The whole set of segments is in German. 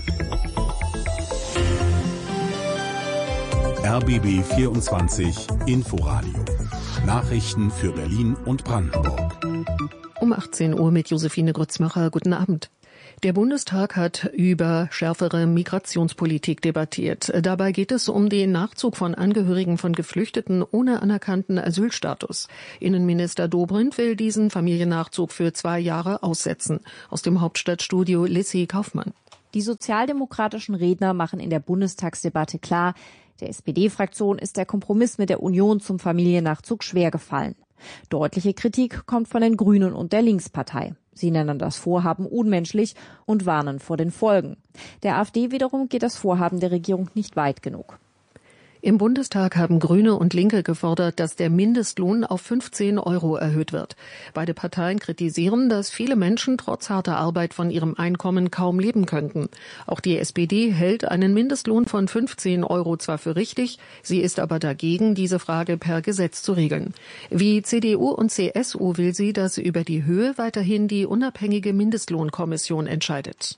RBB 24 Inforadio. Nachrichten für Berlin und Brandenburg. Um 18 Uhr mit Josephine Grützmacher. Guten Abend. Der Bundestag hat über schärfere Migrationspolitik debattiert. Dabei geht es um den Nachzug von Angehörigen von Geflüchteten ohne anerkannten Asylstatus. Innenminister Dobrindt will diesen Familiennachzug für 2 Jahre aussetzen. Aus dem Hauptstadtstudio Lissy Kaufmann. Die sozialdemokratischen Redner machen in der Bundestagsdebatte klar, der SPD-Fraktion ist der Kompromiss mit der Union zum Familiennachzug schwer gefallen. Deutliche Kritik kommt von den Grünen und der Linkspartei. Sie nennen das Vorhaben unmenschlich und warnen vor den Folgen. Der AfD wiederum geht das Vorhaben der Regierung nicht weit genug. Im Bundestag haben Grüne und Linke gefordert, dass der Mindestlohn auf 15 € erhöht wird. Beide Parteien kritisieren, dass viele Menschen trotz harter Arbeit von ihrem Einkommen kaum leben könnten. Auch die SPD hält einen Mindestlohn von 15 € zwar für richtig, sie ist aber dagegen, diese Frage per Gesetz zu regeln. Wie CDU und CSU will sie, dass über die Höhe weiterhin die unabhängige Mindestlohnkommission entscheidet.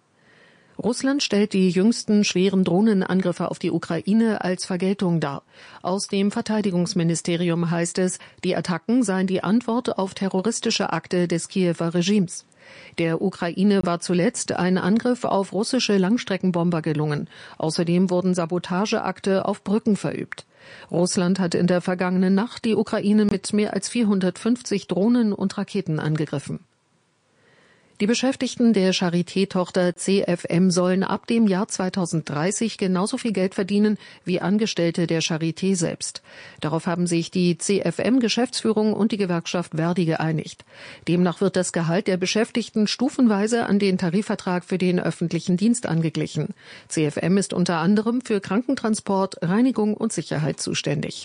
Russland stellt die jüngsten schweren Drohnenangriffe auf die Ukraine als Vergeltung dar. Aus dem Verteidigungsministerium heißt es, die Attacken seien die Antwort auf terroristische Akte des Kiewer Regimes. Der Ukraine war zuletzt ein Angriff auf russische Langstreckenbomber gelungen. Außerdem wurden Sabotageakte auf Brücken verübt. Russland hat in der vergangenen Nacht die Ukraine mit mehr als 450 Drohnen und Raketen angegriffen. Die Beschäftigten der Charité-Tochter CFM sollen ab dem Jahr 2030 genauso viel Geld verdienen wie Angestellte der Charité selbst. Darauf haben sich die CFM-Geschäftsführung und die Gewerkschaft Verdi geeinigt. Demnach wird das Gehalt der Beschäftigten stufenweise an den Tarifvertrag für den öffentlichen Dienst angeglichen. CFM ist unter anderem für Krankentransport, Reinigung und Sicherheit zuständig.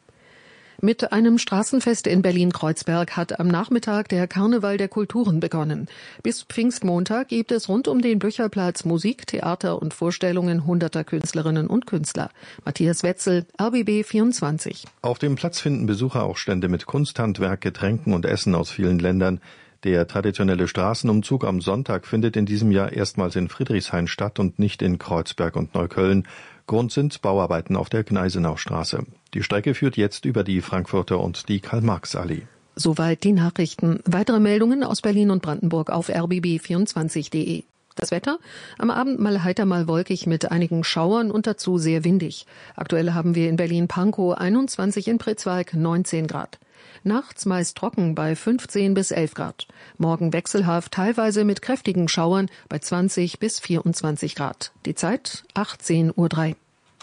Mit einem Straßenfest in Berlin-Kreuzberg hat am Nachmittag der Karneval der Kulturen begonnen. Bis Pfingstmontag gibt es rund um den Blücherplatz Musik, Theater und Vorstellungen hunderter Künstlerinnen und Künstler. Matthias Wetzel, RBB 24. Auf dem Platz finden Besucher auch Stände mit Kunsthandwerk, Getränken und Essen aus vielen Ländern. Der traditionelle Straßenumzug am Sonntag findet in diesem Jahr erstmals in Friedrichshain statt und nicht in Kreuzberg und Neukölln. Grund sind Bauarbeiten auf der Gneisenaustraße. Die Strecke führt jetzt über die Frankfurter und die Karl-Marx-Allee. Soweit die Nachrichten. Weitere Meldungen aus Berlin und Brandenburg auf rbb24.de. Das Wetter? Am Abend mal heiter, mal wolkig mit einigen Schauern und dazu sehr windig. Aktuell haben wir in Berlin-Pankow 21, in Pritzwalk 19 Grad. Nachts meist trocken bei 15 bis 11 Grad. Morgen wechselhaft, teilweise mit kräftigen Schauern bei 20 bis 24 Grad. Die Zeit 18:03 Uhr.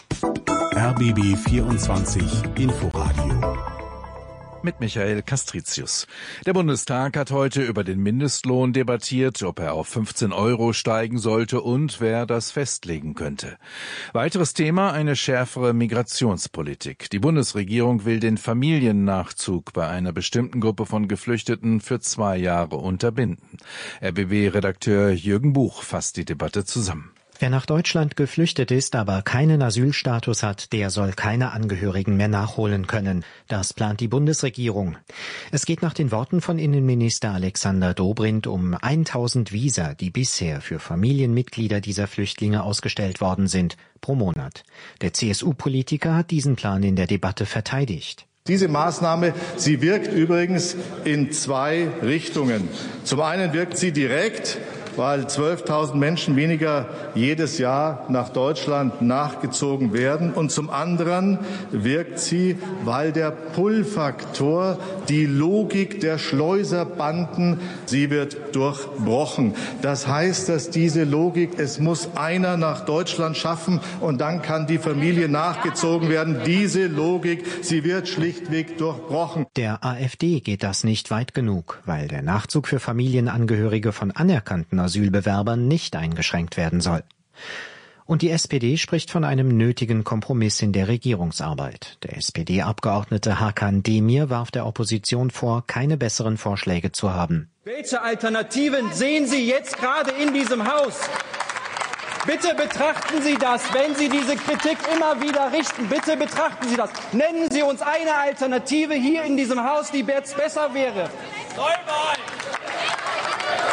RBB 24 Inforadio. Mit Michael Castricius. Der Bundestag hat heute über den Mindestlohn debattiert, ob er auf 15 € steigen sollte und wer das festlegen könnte. Weiteres Thema: eine schärfere Migrationspolitik. Die Bundesregierung will den Familiennachzug bei einer bestimmten Gruppe von Geflüchteten für 2 Jahre unterbinden. RBB-Redakteur Jürgen Buch fasst die Debatte zusammen. Wer nach Deutschland geflüchtet ist, aber keinen Asylstatus hat, der soll keine Angehörigen mehr nachholen können. Das plant die Bundesregierung. Es geht nach den Worten von Innenminister Alexander Dobrindt um 1000 Visa, die bisher für Familienmitglieder dieser Flüchtlinge ausgestellt worden sind, pro Monat. Der CSU-Politiker hat diesen Plan in der Debatte verteidigt. Diese Maßnahme, sie wirkt übrigens in 2 Richtungen. Zum einen wirkt sie direkt, weil 12.000 Menschen weniger jedes Jahr nach Deutschland nachgezogen werden. Und zum anderen wirkt sie, weil der Pull-Faktor, die Logik der Schleuserbanden, sie wird durchbrochen. Das heißt, dass diese Logik, es muss einer nach Deutschland schaffen und dann kann die Familie nachgezogen werden. Diese Logik, sie wird schlichtweg durchbrochen. Der AfD geht das nicht weit genug, weil der Nachzug für Familienangehörige von anerkannten Asylbewerbern nicht eingeschränkt werden soll. Und die SPD spricht von einem nötigen Kompromiss in der Regierungsarbeit. Der SPD-Abgeordnete Hakan Demir warf der Opposition vor, keine besseren Vorschläge zu haben. Welche Alternativen sehen Sie jetzt gerade in diesem Haus? Bitte betrachten Sie das, wenn Sie diese Kritik immer wieder richten. Bitte betrachten Sie das. Nennen Sie uns eine Alternative hier in diesem Haus, die jetzt besser wäre.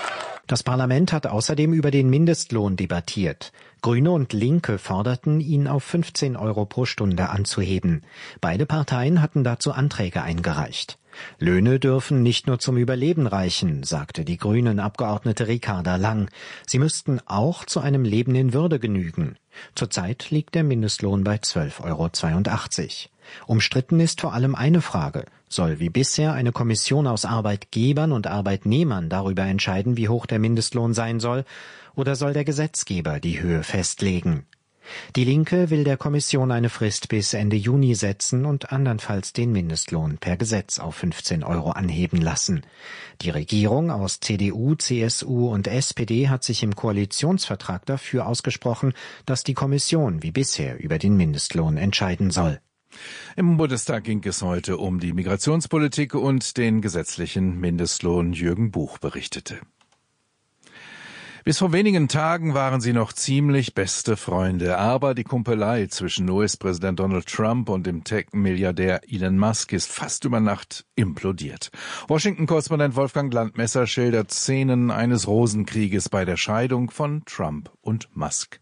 Das Parlament hat außerdem über den Mindestlohn debattiert. Grüne und Linke forderten, ihn auf 15 Euro pro Stunde anzuheben. Beide Parteien hatten dazu Anträge eingereicht. Löhne dürfen nicht nur zum Überleben reichen, sagte die Grünen-Abgeordnete Ricarda Lang. Sie müssten auch zu einem Leben in Würde genügen. Zurzeit liegt der Mindestlohn bei 12,82 Euro. Umstritten ist vor allem eine Frage. Soll wie bisher eine Kommission aus Arbeitgebern und Arbeitnehmern darüber entscheiden, wie hoch der Mindestlohn sein soll, oder soll der Gesetzgeber die Höhe festlegen? Die Linke will der Kommission eine Frist bis Ende Juni setzen und andernfalls den Mindestlohn per Gesetz auf 15 Euro anheben lassen. Die Regierung aus CDU, CSU und SPD hat sich im Koalitionsvertrag dafür ausgesprochen, dass die Kommission wie bisher über den Mindestlohn entscheiden soll. Im Bundestag ging es heute um die Migrationspolitik und den gesetzlichen Mindestlohn. Jürgen Buch berichtete. Bis vor wenigen Tagen waren sie noch ziemlich beste Freunde, aber die Kumpelei zwischen US-Präsident Donald Trump und dem Tech-Milliardär Elon Musk ist fast über Nacht implodiert. Washington-Korrespondent Wolfgang Landmesser schildert Szenen eines Rosenkrieges bei der Scheidung von Trump und Musk.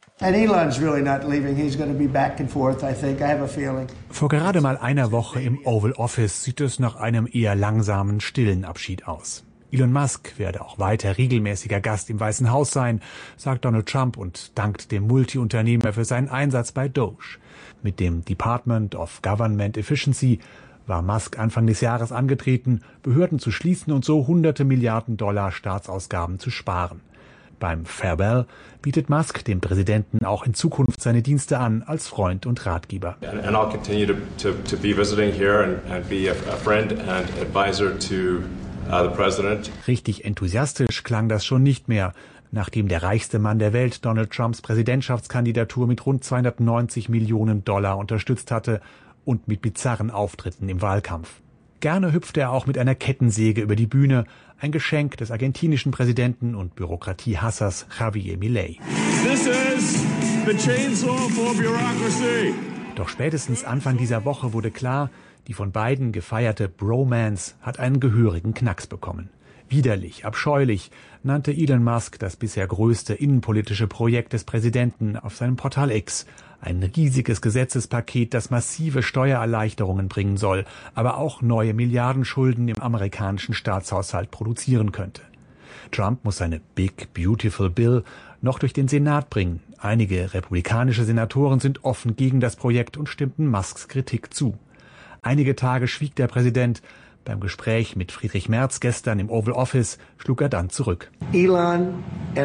Vor gerade mal einer Woche im Oval Office sieht es nach einem eher langsamen, stillen Abschied aus. Elon Musk werde auch weiter regelmäßiger Gast im Weißen Haus sein, sagt Donald Trump und dankt dem Multiunternehmer für seinen Einsatz bei Doge. Mit dem Department of Government Efficiency war Musk Anfang des Jahres angetreten, Behörden zu schließen und so hunderte Milliarden $, Staatsausgaben zu sparen. Beim Farewell bietet Musk dem Präsidenten auch in Zukunft seine Dienste an als Freund und Ratgeber. And I'll continue to be visiting here and be a friend and advisor to the president. Richtig enthusiastisch klang das schon nicht mehr, nachdem der reichste Mann der Welt Donald Trumps Präsidentschaftskandidatur mit rund 290 Millionen $ unterstützt hatte und mit bizarren Auftritten im Wahlkampf. Gerne hüpfte er auch mit einer Kettensäge über die Bühne, ein Geschenk des argentinischen Präsidenten und Bürokratiehassers Javier Milei. This is the chainsaw for bureaucracy. Doch spätestens Anfang dieser Woche wurde klar, die von beiden gefeierte Bromance hat einen gehörigen Knacks bekommen. Widerlich, abscheulich nannte Elon Musk das bisher größte innenpolitische Projekt des Präsidenten auf seinem Portal X. Ein riesiges Gesetzespaket, das massive Steuererleichterungen bringen soll, aber auch neue Milliardenschulden im amerikanischen Staatshaushalt produzieren könnte. Trump muss seine Big Beautiful Bill noch durch den Senat bringen. Einige republikanische Senatoren sind offen gegen das Projekt und stimmten Musks Kritik zu. Einige Tage schwieg der Präsident. Beim Gespräch mit Friedrich Merz gestern im Oval Office schlug er dann zurück. Elon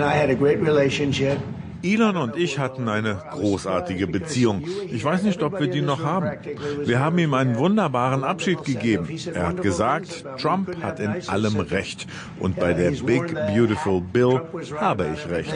und ich hatten eine großartige Beziehung. Ich weiß nicht, ob wir die noch haben. Wir haben ihm einen wunderbaren Abschied gegeben. Er hat gesagt, Trump hat in allem Recht. Und bei der Big Beautiful Bill habe ich Recht.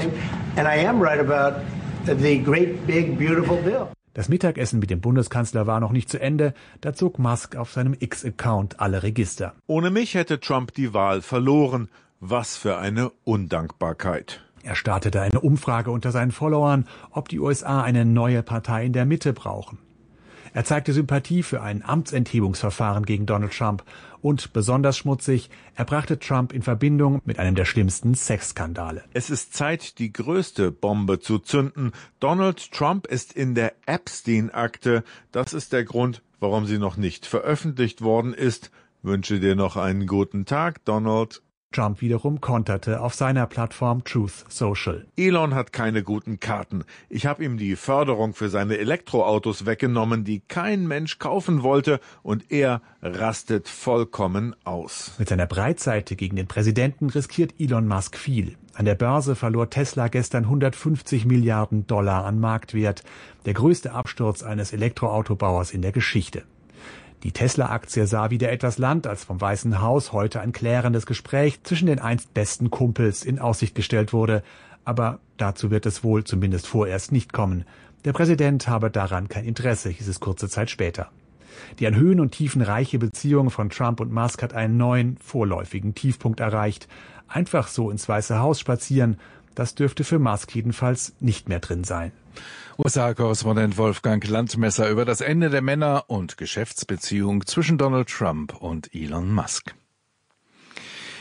Das Mittagessen mit dem Bundeskanzler war noch nicht zu Ende, da zog Musk auf seinem X-Account alle Register. Ohne mich hätte Trump die Wahl verloren. Was für eine Undankbarkeit. Er startete eine Umfrage unter seinen Followern, ob die USA eine neue Partei in der Mitte brauchen. Er zeigte Sympathie für ein Amtsenthebungsverfahren gegen Donald Trump und, besonders schmutzig, er brachte Trump in Verbindung mit einem der schlimmsten Sexskandale. Es ist Zeit, die größte Bombe zu zünden. Donald Trump ist in der Epstein-Akte. Das ist der Grund, warum sie noch nicht veröffentlicht worden ist. Wünsche dir noch einen guten Tag, Donald. Trump wiederum konterte auf seiner Plattform Truth Social. Elon hat keine guten Karten. Ich habe ihm die Förderung für seine Elektroautos weggenommen, die kein Mensch kaufen wollte, und er rastet vollkommen aus. Mit seiner Breitseite gegen den Präsidenten riskiert Elon Musk viel. An der Börse verlor Tesla gestern 150 Milliarden $ an Marktwert, der größte Absturz eines Elektroautobauers in der Geschichte. Die Tesla-Aktie sah wieder etwas Land, als vom Weißen Haus heute ein klärendes Gespräch zwischen den einst besten Kumpels in Aussicht gestellt wurde. Aber dazu wird es wohl zumindest vorerst nicht kommen. Der Präsident habe daran kein Interesse, hieß es kurze Zeit später. Die an Höhen und Tiefen reiche Beziehung von Trump und Musk hat einen neuen, vorläufigen Tiefpunkt erreicht. Einfach so ins Weiße Haus spazieren, das dürfte für Musk jedenfalls nicht mehr drin sein. USA-Korrespondent Wolfgang Landmesser über das Ende der Männer- und Geschäftsbeziehung zwischen Donald Trump und Elon Musk.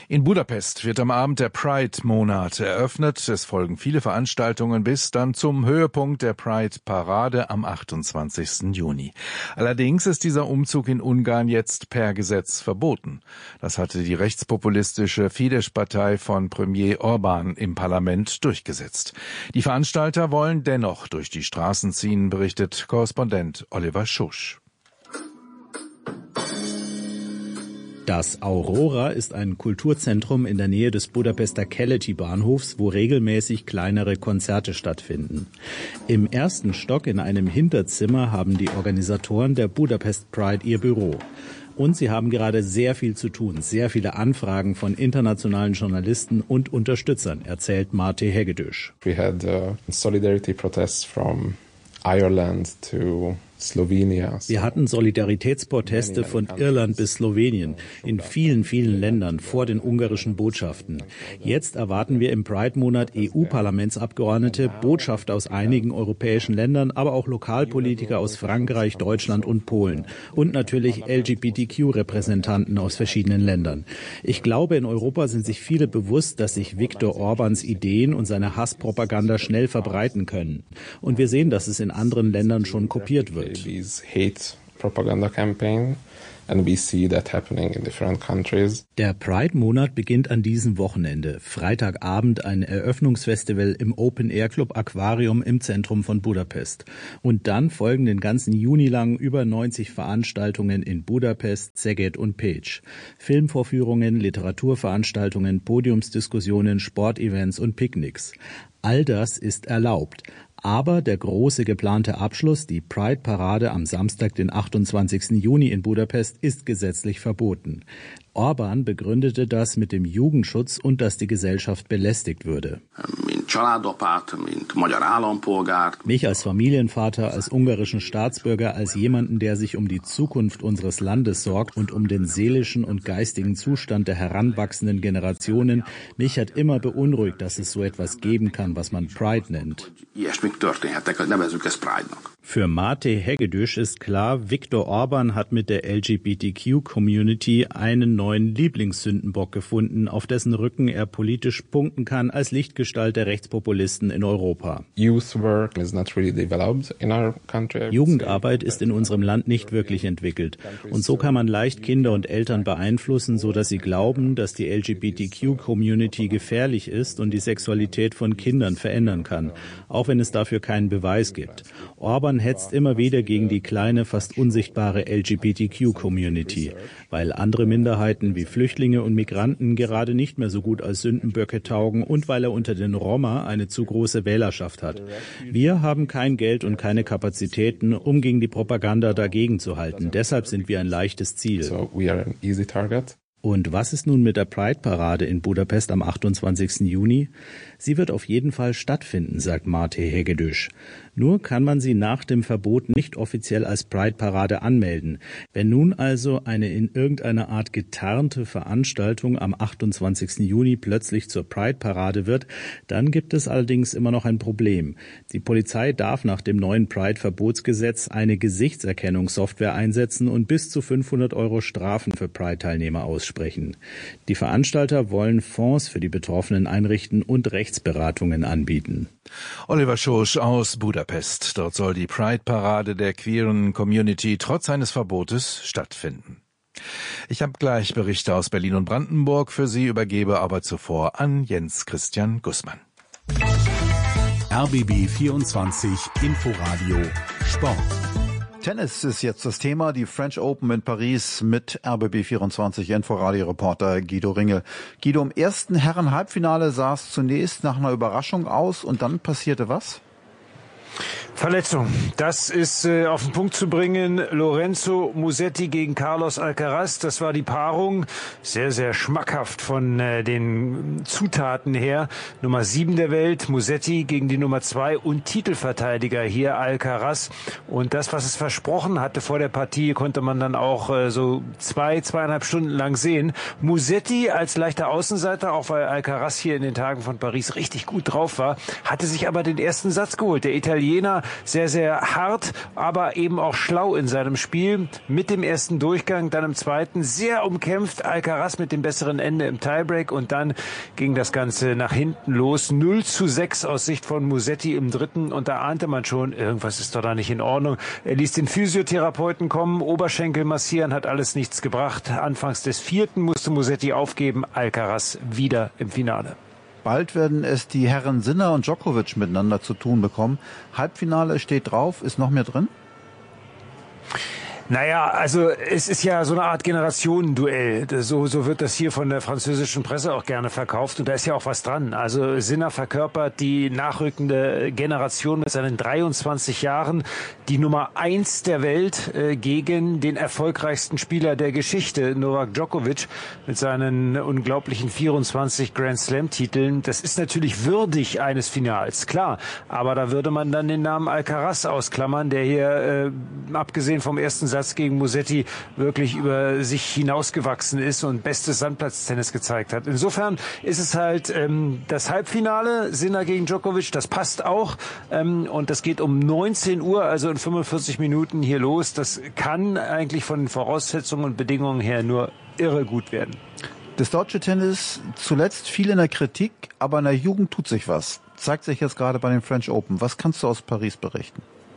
In Budapest wird am Abend der Pride-Monat eröffnet. Es folgen viele Veranstaltungen bis dann zum Höhepunkt der Pride-Parade am 28. Juni. Allerdings ist dieser Umzug in Ungarn jetzt per Gesetz verboten. Das hatte die rechtspopulistische Fidesz-Partei von Premier Orbán im Parlament durchgesetzt. Die Veranstalter wollen dennoch durch die Straßen ziehen, berichtet Korrespondent Oliver Schusch. Das Aurora ist ein Kulturzentrum in der Nähe des Budapester Keleti-Bahnhofs, wo regelmäßig kleinere Konzerte stattfinden. Im ersten Stock in einem Hinterzimmer haben die Organisatoren der Budapest Pride ihr Büro. Und sie haben gerade sehr viel zu tun, sehr viele Anfragen von internationalen Journalisten und Unterstützern, erzählt Máté Hegedűs. We had solidarity protests from Ireland to Slovenia. Wir hatten Solidaritätsproteste von Irland bis Slowenien in vielen, vielen Ländern vor den ungarischen Botschaften. Jetzt erwarten wir im Pride-Monat EU-Parlamentsabgeordnete, Botschafter aus einigen europäischen Ländern, aber auch Lokalpolitiker aus Frankreich, Deutschland und Polen und natürlich LGBTQ-Repräsentanten aus verschiedenen Ländern. Ich glaube, in Europa sind sich viele bewusst, dass sich Viktor Orbáns Ideen und seine Hasspropaganda schnell verbreiten können. Und wir sehen, dass es in anderen Ländern schon kopiert wird. Hate propaganda campaign and we see that happening in different countries. Der Pride-Monat beginnt an diesem Wochenende. Freitagabend ein Eröffnungsfestival im Open-Air-Club Aquarium im Zentrum von Budapest. Und dann folgen den ganzen Juni lang über 90 Veranstaltungen in Budapest, Szeged und Pécs. Filmvorführungen, Literaturveranstaltungen, Podiumsdiskussionen, Sportevents und Picknicks. All das ist erlaubt. Aber der große geplante Abschluss, die Pride-Parade am Samstag, den 28. Juni in Budapest, ist gesetzlich verboten. Orbán begründete das mit dem Jugendschutz und dass die Gesellschaft belästigt würde. Mich als Familienvater, als ungarischen Staatsbürger, als jemanden, der sich um die Zukunft unseres Landes sorgt und um den seelischen und geistigen Zustand der heranwachsenden Generationen, mich hat immer beunruhigt, dass es so etwas geben kann, was man Pride nennt. Für Máté Hegedűs ist klar, Viktor Orbán hat mit der LGBTQ-Community einen neuen Lieblingssündenbock gefunden, auf dessen Rücken er politisch punkten kann als Lichtgestalt der Rechtspopulisten in Europa. Jugendarbeit ist in unserem Land nicht wirklich entwickelt. Und so kann man leicht Kinder und Eltern beeinflussen, so dass sie glauben, dass die LGBTQ-Community gefährlich ist und die Sexualität von Kindern verändern kann, auch wenn es dafür keinen Beweis gibt. Orbán hetzt immer wieder gegen die kleine, fast unsichtbare LGBTQ-Community, weil andere Minderheiten wie Flüchtlinge und Migranten gerade nicht mehr so gut als Sündenböcke taugen und weil er unter den Roma eine zu große Wählerschaft hat. Wir haben kein Geld und keine Kapazitäten, um gegen die Propaganda dagegen zu halten. Deshalb sind wir ein leichtes Ziel. Und was ist nun mit der Pride-Parade in Budapest am 28. Juni? Sie wird auf jeden Fall stattfinden, sagt Máté Hegedűs. Nur kann man sie nach dem Verbot nicht offiziell als Pride-Parade anmelden. Wenn nun also eine in irgendeiner Art getarnte Veranstaltung am 28. Juni plötzlich zur Pride-Parade wird, dann gibt es allerdings immer noch ein Problem. Die Polizei darf nach dem neuen Pride-Verbotsgesetz eine Gesichtserkennungssoftware einsetzen und bis zu 500 € Strafen für Pride-Teilnehmer aussprechen. Die Veranstalter wollen Fonds für die Betroffenen einrichten und Rechtsberatungen anbieten. Oliver Schusch aus Budapest. Dort soll die Pride-Parade der queeren Community trotz eines Verbotes stattfinden. Ich habe gleich Berichte aus Berlin und Brandenburg für Sie, übergebe aber zuvor an Jens Christian Gussmann. RBB 24 Inforadio Sport. Tennis ist jetzt das Thema, die French Open in Paris mit RBB24 Inforadio-Reporter Guido Ringel. Guido, im ersten Herren-Halbfinale sah es zunächst nach einer Überraschung aus und dann passierte was? Verletzung. Das ist auf den Punkt zu bringen. Lorenzo Musetti gegen Carlos Alcaraz. Das war die Paarung. Sehr, sehr schmackhaft von den Zutaten her. Nummer 7 der Welt, Musetti gegen die Nummer 2 und Titelverteidiger hier Alcaraz. Und das, was es versprochen hatte vor der Partie, konnte man dann auch so 2,5 Stunden lang sehen. Musetti als leichter Außenseiter, auch weil Alcaraz hier in den Tagen von Paris richtig gut drauf war, hatte sich aber den ersten Satz geholt. Der Italiener sehr, sehr hart, aber eben auch schlau in seinem Spiel. Mit dem ersten Durchgang, dann im zweiten sehr umkämpft. Alcaraz mit dem besseren Ende im Tiebreak und dann ging das Ganze nach hinten los. 0:6 aus Sicht von Musetti im dritten und da ahnte man schon, irgendwas ist doch da nicht in Ordnung. Er ließ den Physiotherapeuten kommen, Oberschenkel massieren, hat alles nichts gebracht. Anfangs des vierten musste Musetti aufgeben, Alcaraz wieder im Finale. Bald werden es die Herren Sinner und Djokovic miteinander zu tun bekommen. Halbfinale steht drauf, ist noch mehr drin? Naja, also es ist ja so eine Art Generationenduell. So wird das hier von der französischen Presse auch gerne verkauft. Und da ist ja auch was dran. Also Sinner verkörpert die nachrückende Generation mit seinen 23 Jahren. Die Nummer 1 der Welt gegen den erfolgreichsten Spieler der Geschichte, Novak Djokovic, mit seinen unglaublichen 24 Grand-Slam-Titeln. Das ist natürlich würdig eines Finals, klar. Aber da würde man dann den Namen Alcaraz ausklammern, der hier, abgesehen vom ersten Satz gegen Musetti, wirklich über sich hinausgewachsen ist und bestes Sandplatztennis gezeigt hat. Insofern ist es halt das Halbfinale, Sinner gegen Djokovic, das passt auch. Und das geht um 19 Uhr, also in 45 Minuten hier los. Das kann eigentlich von den Voraussetzungen und Bedingungen her nur irre gut werden. Das deutsche Tennis zuletzt viel in der Kritik, aber in der Jugend tut sich was. Zeigt sich jetzt gerade bei den French Open. Was kannst du aus Paris berichten?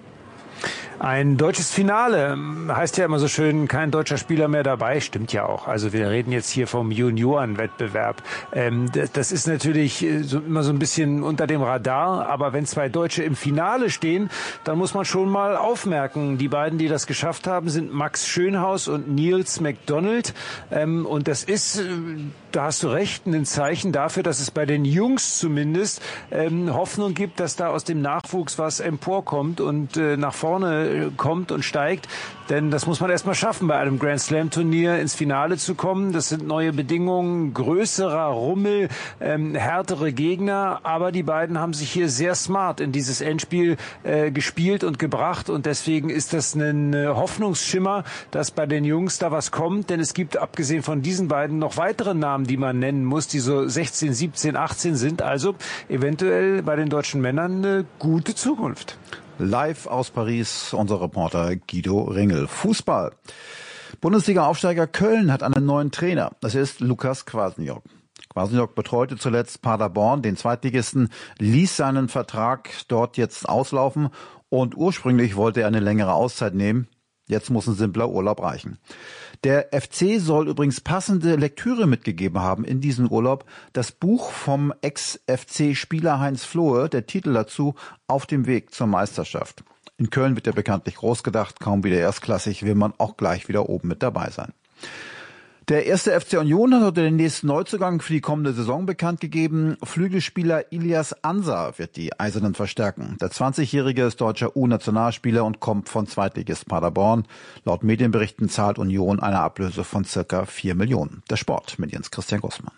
Ein deutsches Finale, heißt ja immer so schön, kein deutscher Spieler mehr dabei, stimmt ja auch. Also wir reden jetzt hier vom Juniorenwettbewerb. Das ist natürlich immer so ein bisschen unter dem Radar, aber wenn zwei Deutsche im Finale stehen, dann muss man schon mal aufmerken, die beiden, die das geschafft haben, sind Max Schönhaus und Niels McDonald. Und das ist, da hast du recht, ein Zeichen dafür, dass es bei den Jungs zumindest Hoffnung gibt, dass da aus dem Nachwuchs was emporkommt und nach vorne kommt und steigt. Denn das muss man erstmal schaffen, bei einem Grand Slam Turnier ins Finale zu kommen. Das sind neue Bedingungen, größerer Rummel, härtere Gegner. Aber die beiden haben sich hier sehr smart in dieses Endspiel gespielt und gebracht. Und deswegen ist das ein Hoffnungsschimmer, dass bei den Jungs da was kommt. Denn es gibt abgesehen von diesen beiden noch weitere Namen, die man nennen muss, die so 16, 17, 18 sind. Also eventuell bei den deutschen Männern eine gute Zukunft. Live aus Paris, unser Reporter Guido Ringel. Fußball. Bundesliga-Aufsteiger Köln hat einen neuen Trainer. Das ist Lukas Kwasniok. Kwasniok betreute zuletzt Paderborn, den Zweitligisten, ließ seinen Vertrag dort jetzt auslaufen und ursprünglich wollte er eine längere Auszeit nehmen. Jetzt muss ein simpler Urlaub reichen. Der FC soll übrigens passende Lektüre mitgegeben haben in diesen Urlaub. Das Buch vom Ex-FC-Spieler Heinz Flohe, der Titel dazu, Auf dem Weg zur Meisterschaft. In Köln wird er bekanntlich groß gedacht, kaum wieder erstklassig, will man auch gleich wieder oben mit dabei sein. Der erste FC Union hat heute den nächsten Neuzugang für die kommende Saison bekannt gegeben. Flügelspieler Ilias Ansa wird die Eisernen verstärken. Der 20-Jährige ist deutscher U-Nationalspieler und kommt von Zweitligist Paderborn. Laut Medienberichten zahlt Union eine Ablöse von circa 4 Millionen. Der Sport mit Jens Christian Gussmann.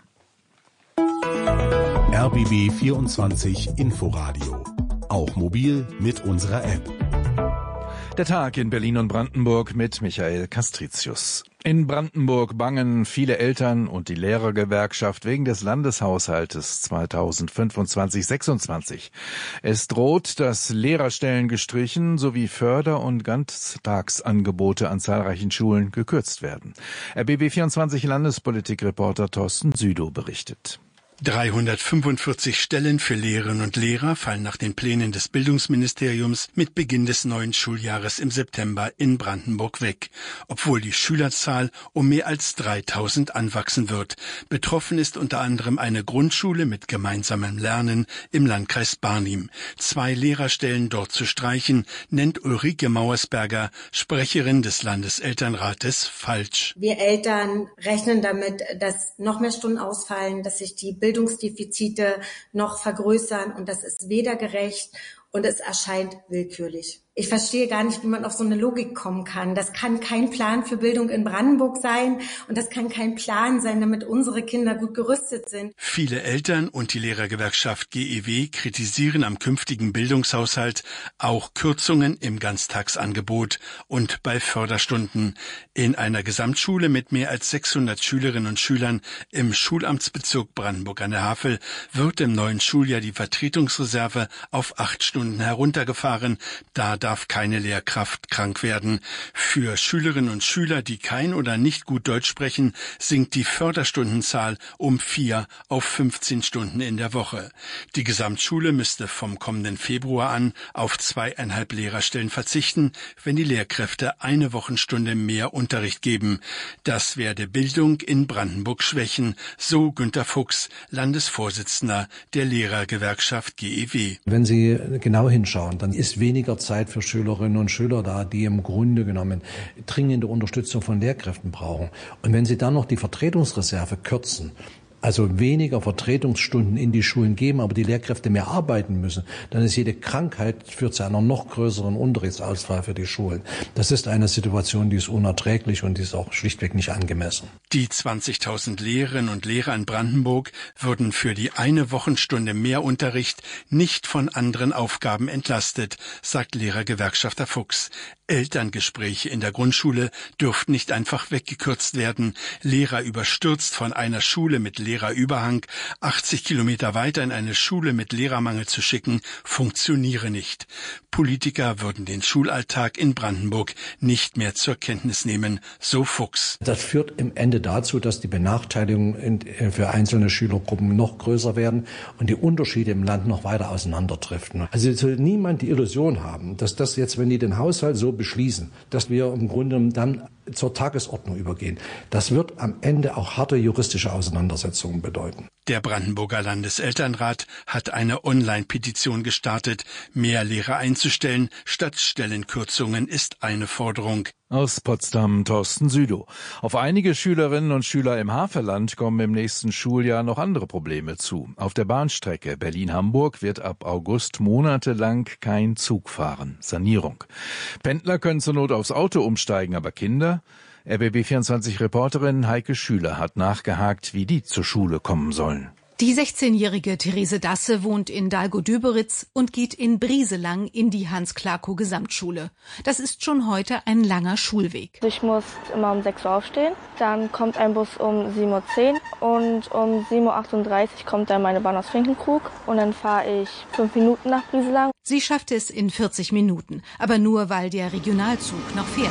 RBB 24 Inforadio. Auch mobil mit unserer App. Der Tag in Berlin und Brandenburg mit Michael Castricius. In Brandenburg bangen viele Eltern und die Lehrergewerkschaft wegen des Landeshaushaltes 2025/26. Es droht, dass Lehrerstellen gestrichen sowie Förder- und Ganztagsangebote an zahlreichen Schulen gekürzt werden. RBB24 Landespolitikreporter Thorsten Südow berichtet. 345 Stellen für Lehrerinnen und Lehrer fallen nach den Plänen des Bildungsministeriums mit Beginn des neuen Schuljahres im September in Brandenburg weg, obwohl die Schülerzahl um mehr als 3000 anwachsen wird. Betroffen ist unter anderem eine Grundschule mit gemeinsamem Lernen im Landkreis Barnim. 2 Lehrerstellen dort zu streichen, nennt Ulrike Mauersberger, Sprecherin des Landeselternrates, falsch. Wir Eltern rechnen damit, dass noch mehr Stunden ausfallen, dass sich die Bildungsdefizite noch vergrößern und das ist weder gerecht und es erscheint willkürlich. Ich verstehe gar nicht, wie man auf so eine Logik kommen kann. Das kann kein Plan für Bildung in Brandenburg sein und das kann kein Plan sein, damit unsere Kinder gut gerüstet sind. Viele Eltern und die Lehrergewerkschaft GEW kritisieren am künftigen Bildungshaushalt auch Kürzungen im Ganztagsangebot und bei Förderstunden. In einer Gesamtschule mit mehr als 600 Schülerinnen und Schülern im Schulamtsbezirk Brandenburg an der Havel wird im neuen Schuljahr die Vertretungsreserve auf 8 Stunden Stunden heruntergefahren. Da darf keine Lehrkraft krank werden. Für Schülerinnen und Schüler, die kein oder nicht gut Deutsch sprechen, sinkt die Förderstundenzahl um 4 auf 15 Stunden in der Woche. Die Gesamtschule müsste vom kommenden Februar an auf 2,5 Lehrerstellen verzichten, wenn die Lehrkräfte eine Wochenstunde mehr Unterricht geben. Das werde Bildung in Brandenburg schwächen, so Günter Fuchs, Landesvorsitzender der Lehrergewerkschaft GEW. Wenn Sie genau hinschauen, dann ist weniger Zeit für Schülerinnen und Schüler da, die im Grunde genommen dringende Unterstützung von Lehrkräften brauchen. Und wenn Sie dann noch die Vertretungsreserve kürzen, also weniger Vertretungsstunden in die Schulen geben, aber die Lehrkräfte mehr arbeiten müssen, dann ist jede Krankheit, führt zu einer noch größeren Unterrichtsausfall für die Schulen. Das ist eine Situation, die ist unerträglich und die ist auch schlichtweg nicht angemessen. Die 20.000 Lehrerinnen und Lehrer in Brandenburg würden für die eine Wochenstunde mehr Unterricht nicht von anderen Aufgaben entlastet, sagt Lehrergewerkschafter Fuchs. Elterngespräche in der Grundschule dürften nicht einfach weggekürzt werden. Lehrer überstürzt von einer Schule mit Lehrerüberhang 80 Kilometer weiter in eine Schule mit Lehrermangel zu schicken, funktioniere nicht. Politiker würden den Schulalltag in Brandenburg nicht mehr zur Kenntnis nehmen, so Fuchs. Das führt im Ende dazu, dass die Benachteiligungen für einzelne Schülergruppen noch größer werden und die Unterschiede im Land noch weiter auseinanderdriften. Also soll niemand die Illusion haben, dass das jetzt, wenn die den Haushalt so beschließen, dass wir im Grunde dann zur Tagesordnung übergehen. Das wird am Ende auch harte juristische Auseinandersetzungen bedeuten. Der Brandenburger Landeselternrat hat eine Online-Petition gestartet. Mehr Lehrer einzustellen statt Stellenkürzungen ist eine Forderung. Aus Potsdam Thorsten Südow. Auf einige Schülerinnen und Schüler im Havelland kommen im nächsten Schuljahr noch andere Probleme zu. Auf der Bahnstrecke Berlin-Hamburg wird ab August monatelang kein Zug fahren. Sanierung. Pendler können zur Not aufs Auto umsteigen, aber Kinder? RBB24-Reporterin Heike Schüler hat nachgehakt, wie die zur Schule kommen sollen. Die 16-jährige Therese Dasse wohnt in Dahlgow-Döberitz und geht in Brieselang in die Hans-Klako-Gesamtschule. Das ist schon heute ein langer Schulweg. Ich muss immer um 6 Uhr aufstehen, dann kommt ein Bus um 7.10 Uhr und um 7.38 Uhr kommt dann meine Bahn aus Finkenkrug und dann fahre ich 5 Minuten nach Brieselang. Sie schafft es in 40 Minuten, aber nur, weil der Regionalzug noch fährt.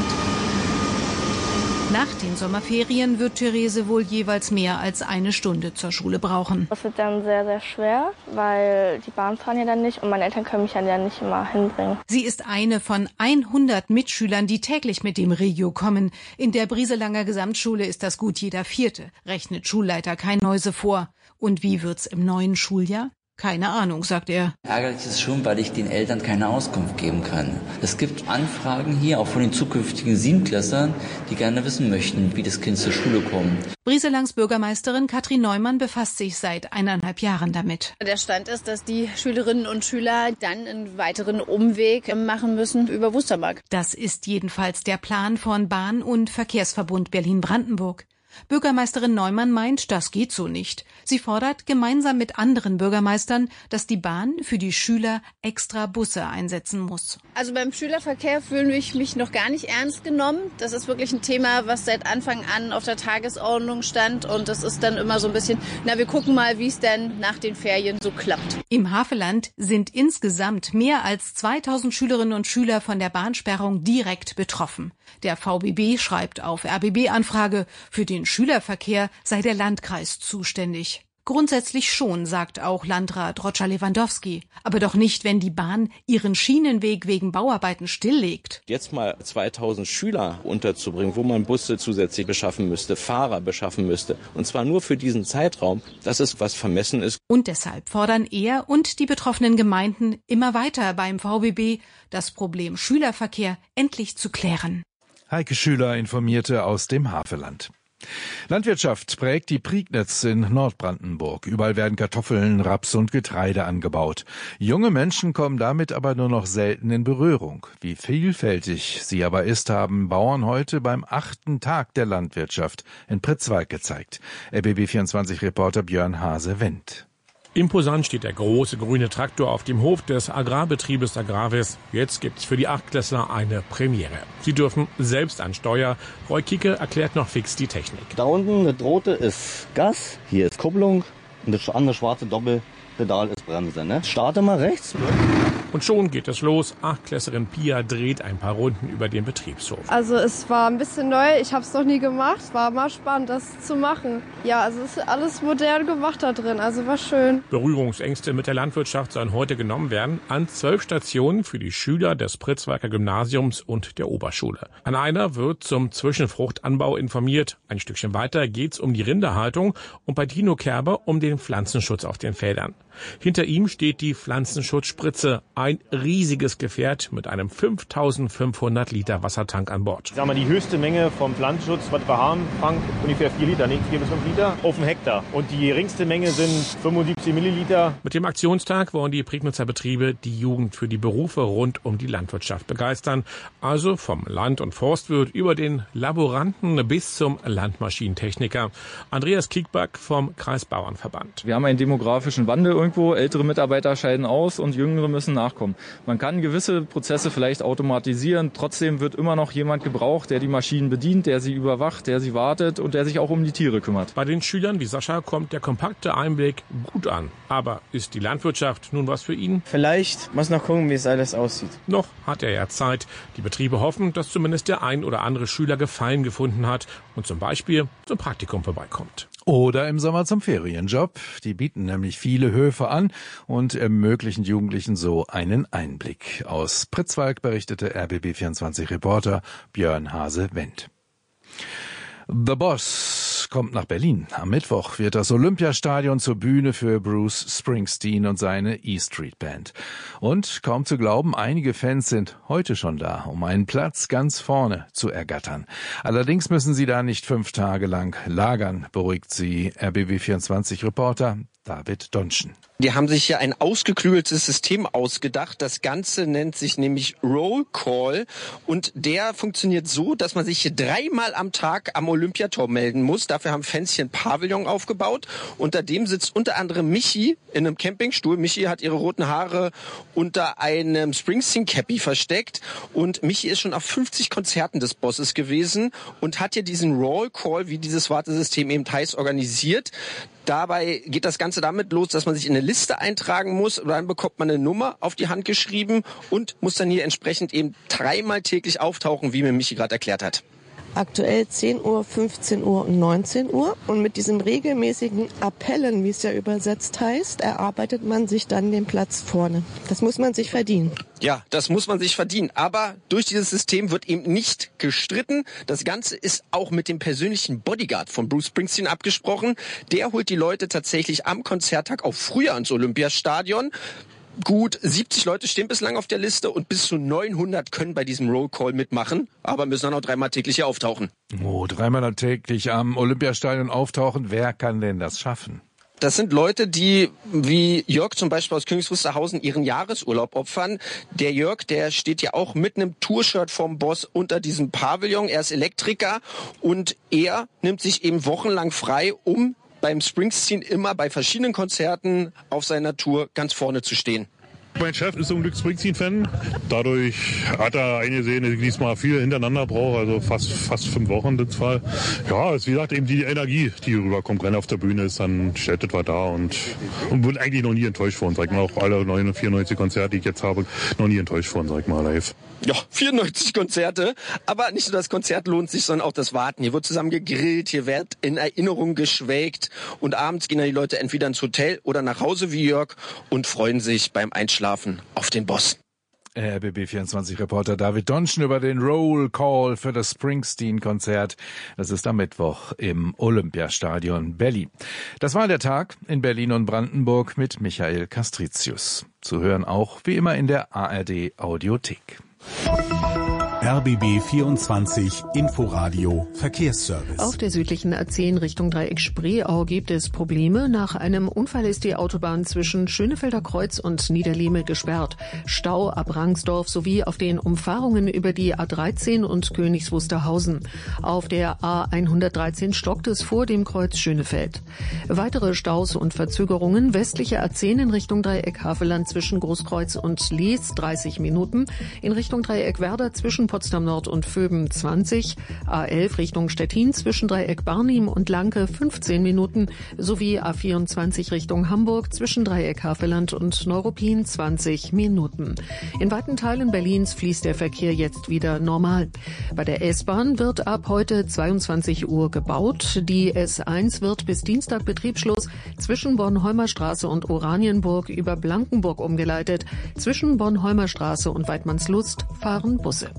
Nach den Sommerferien wird Therese wohl jeweils mehr als eine Stunde zur Schule brauchen. Das wird dann sehr, sehr schwer, weil die Bahn fahren ja dann nicht und meine Eltern können mich ja nicht immer hinbringen. Sie ist eine von 100 Mitschülern, die täglich mit dem Regio kommen. In der Brieselanger Gesamtschule ist das gut jeder Vierte, rechnet Schulleiter Kai Neuse vor. Und wie wird's im neuen Schuljahr? Keine Ahnung, sagt er. Ärgerlich ist schon, weil ich den Eltern keine Auskunft geben kann. Es gibt Anfragen hier, auch von den zukünftigen Siebenklässlern, die gerne wissen möchten, wie das Kind zur Schule kommt. Brieselangs Bürgermeisterin Katrin Neumann befasst sich seit 1,5 Jahren damit. Der Stand ist, dass die Schülerinnen und Schüler dann einen weiteren Umweg machen müssen über Wustermark. Das ist jedenfalls der Plan von Bahn- und Verkehrsverbund Berlin-Brandenburg. Bürgermeisterin Neumann meint, das geht so nicht. Sie fordert gemeinsam mit anderen Bürgermeistern, dass die Bahn für die Schüler extra Busse einsetzen muss. Also beim Schülerverkehr fühle ich mich noch gar nicht ernst genommen. Das ist wirklich ein Thema, was seit Anfang an auf der Tagesordnung stand. Und das ist dann immer so ein bisschen, wir gucken mal, wie es denn nach den Ferien so klappt. Im Havelland sind insgesamt mehr als 2000 Schülerinnen und Schüler von der Bahnsperrung direkt betroffen. Der VBB schreibt auf RBB-Anfrage, für den Schülerverkehr sei der Landkreis zuständig. Grundsätzlich schon, sagt auch Landrat Roger Lewandowski. Aber doch nicht, wenn die Bahn ihren Schienenweg wegen Bauarbeiten stilllegt. Jetzt mal 2000 Schüler unterzubringen, wo man Busse zusätzlich beschaffen müsste, Fahrer beschaffen müsste. Und zwar nur für diesen Zeitraum, das ist, was vermessen ist. Und deshalb fordern er und die betroffenen Gemeinden immer weiter beim VBB, das Problem Schülerverkehr endlich zu klären. Heike Schüler informierte aus dem Havelland. Landwirtschaft prägt die Prignitz in Nordbrandenburg. Überall werden Kartoffeln, Raps und Getreide angebaut. Junge Menschen kommen damit aber nur noch selten in Berührung. Wie vielfältig sie aber ist, haben Bauern heute beim 8. Tag der Landwirtschaft in Pritzwalk gezeigt. RBB24-Reporter Björn Hase-Wendt. Imposant steht der große grüne Traktor auf dem Hof des Agrarbetriebes Agrarvis. Jetzt gibt's für die Achtklässler eine Premiere. Sie dürfen selbst an Steuer. Roy Kicke erklärt noch fix die Technik. Da unten, das rote ist Gas, hier ist Kupplung und das andere schwarze Doppelpedal ist Bremse. Starte mal rechts. Und schon geht es los. Achtklässlerin Pia dreht ein paar Runden über den Betriebshof. Also es war ein bisschen neu, ich habe es noch nie gemacht. Es war mal spannend, das zu machen. Ja, also es ist alles modern gemacht da drin, also war schön. Berührungsängste mit der Landwirtschaft sollen heute genommen werden an 12 Stationen für die Schüler des Pritzwalker Gymnasiums und der Oberschule. An einer wird zum Zwischenfruchtanbau informiert. Ein Stückchen weiter geht's um die Rinderhaltung und bei Dino Kerber um den Pflanzenschutz auf den Feldern. Hinter ihm steht die Pflanzenschutzspritze, ein riesiges Gefährt mit einem 5500 Liter Wassertank an Bord. Ich sag mal, die höchste Menge vom Pflanzenschutz, was wir haben, Frank, ungefähr 4 Liter, nicht 4 bis 5 Liter auf dem Hektar. Und die geringste Menge sind 75 Milliliter. Mit dem Aktionstag wollen die Prignitzer Betriebe die Jugend für die Berufe rund um die Landwirtschaft begeistern. Also vom Land- und Forstwirt über den Laboranten bis zum Landmaschinentechniker. Andreas Kiekback vom Kreisbauernverband. Wir haben einen demografischen Wandel irgendwo. Ältere Mitarbeiter scheiden aus und Jüngere müssen nachkommen. Man kann gewisse Prozesse vielleicht automatisieren. Trotzdem wird immer noch jemand gebraucht, der die Maschinen bedient, der sie überwacht, der sie wartet und der sich auch um die Tiere kümmert. Bei den Schülern wie Sascha kommt der kompakte Einblick gut an. Aber ist die Landwirtschaft nun was für ihn? Vielleicht muss noch gucken, wie es alles aussieht. Noch hat er ja Zeit. Die Betriebe hoffen, dass zumindest der ein oder andere Schüler Gefallen gefunden hat und zum Beispiel zum Praktikum vorbeikommt. Oder im Sommer zum Ferienjob. Die bieten nämlich viele Höfe an und ermöglichen Jugendlichen so einen Einblick. Aus Pritzwalk berichtete RBB24-Reporter Björn Hase-Wendt. The Boss kommt nach Berlin. Am Mittwoch wird das Olympiastadion zur Bühne für Bruce Springsteen und seine E-Street Band. Und kaum zu glauben, einige Fans sind heute schon da, um einen Platz ganz vorne zu ergattern. Allerdings müssen sie da nicht 5 Tage lang lagern, beruhigt sie RBB24-Reporter David Donschen. Die haben sich hier ein ausgeklügeltes System ausgedacht. Das Ganze nennt sich nämlich Roll Call und der funktioniert so, dass man sich hier 3-mal am Tag am Olympiator melden muss. Dafür haben Fans hier ein Pavillon aufgebaut. Unter dem sitzt unter anderem Michi in einem Campingstuhl. Michi hat ihre roten Haare unter einem Springsteen-Cappy versteckt und Michi ist schon auf 50 Konzerten des Bosses gewesen und hat hier diesen Roll Call, wie dieses Wartesystem eben heißt, organisiert. Dabei geht das Ganze damit los, dass man sich in eine Liste eintragen muss und dann bekommt man eine Nummer auf die Hand geschrieben und muss dann hier entsprechend eben 3-mal täglich auftauchen, wie mir Michi gerade erklärt hat. Aktuell 10 Uhr, 15 Uhr und 19 Uhr. Und mit diesem regelmäßigen Appellen, wie es ja übersetzt heißt, erarbeitet man sich dann den Platz vorne. Das muss man sich verdienen. Ja, das muss man sich verdienen. Aber durch dieses System wird eben nicht gestritten. Das Ganze ist auch mit dem persönlichen Bodyguard von Bruce Springsteen abgesprochen. Der holt die Leute tatsächlich am Konzerttag auch früher ans Olympiastadion. Gut 70 Leute stehen bislang auf der Liste und bis zu 900 können bei diesem Roll Call mitmachen, aber müssen dann auch 3-mal täglich hier auftauchen. Oh, 3-mal täglich am Olympiastadion auftauchen. Wer kann denn das schaffen? Das sind Leute, die wie Jörg zum Beispiel aus Königs Wusterhausen ihren Jahresurlaub opfern. Der Jörg, der steht ja auch mit einem Tourshirt vom Boss unter diesem Pavillon. Er ist Elektriker und er nimmt sich eben wochenlang frei, um beim Springsteen immer bei verschiedenen Konzerten auf seiner Tour ganz vorne zu stehen. Mein Chef ist zum Glück Springsteen-Fan. Dadurch hat er eingesehen, dass ich diesmal viel hintereinander brauche, also fast 5 Wochen in dem Fall. Ja, ist wie gesagt eben die Energie, die rüberkommt, wenn er auf der Bühne ist, dann steht etwa da und wird eigentlich noch nie enttäuscht von, sag ich mal, auch alle 94 Konzerte, die ich jetzt habe, noch nie enttäuscht von, sag ich mal, live. Ja, 94 Konzerte, aber nicht nur das Konzert lohnt sich, sondern auch das Warten. Hier wird zusammen gegrillt, hier wird in Erinnerung geschwelgt und abends gehen dann die Leute entweder ins Hotel oder nach Hause wie Jörg und freuen sich beim Einschlafen auf den Boss. RBB24-Reporter David Donschen über den Roll Call für das Springsteen-Konzert. Das ist am Mittwoch im Olympiastadion Berlin. Das war der Tag in Berlin und Brandenburg mit Michael Castricius. Zu hören auch wie immer in der ARD Audiothek. RBB 24 Inforadio Verkehrsservice. Auf der südlichen A10 Richtung Dreieck Spreeau gibt es Probleme. Nach einem Unfall ist die Autobahn zwischen Schönefelder Kreuz und Niederlehme gesperrt. Stau ab Rangsdorf sowie auf den Umfahrungen über die A13 und Königs Wusterhausen. Auf der A113 stockt es vor dem Kreuz Schönefeld. Weitere Staus und Verzögerungen. Westliche A10 in Richtung Dreieck Havelland zwischen Großkreuz und Lies 30 Minuten. In Richtung Dreieck Werder zwischen Potsdam Nord und Vöben 20, A11 Richtung Stettin zwischen Dreieck Barnim und Lanke 15 Minuten sowie A24 Richtung Hamburg zwischen Dreieck Havelland und Neuruppin 20 Minuten. In weiten Teilen Berlins fließt der Verkehr jetzt wieder normal. Bei der S-Bahn wird ab heute 22 Uhr gebaut. Die S1 wird bis Dienstag Betriebsschluss zwischen Bornholmer Straße und Oranienburg über Blankenburg umgeleitet. Zwischen Bornholmer Straße und Weidmannslust fahren Busse.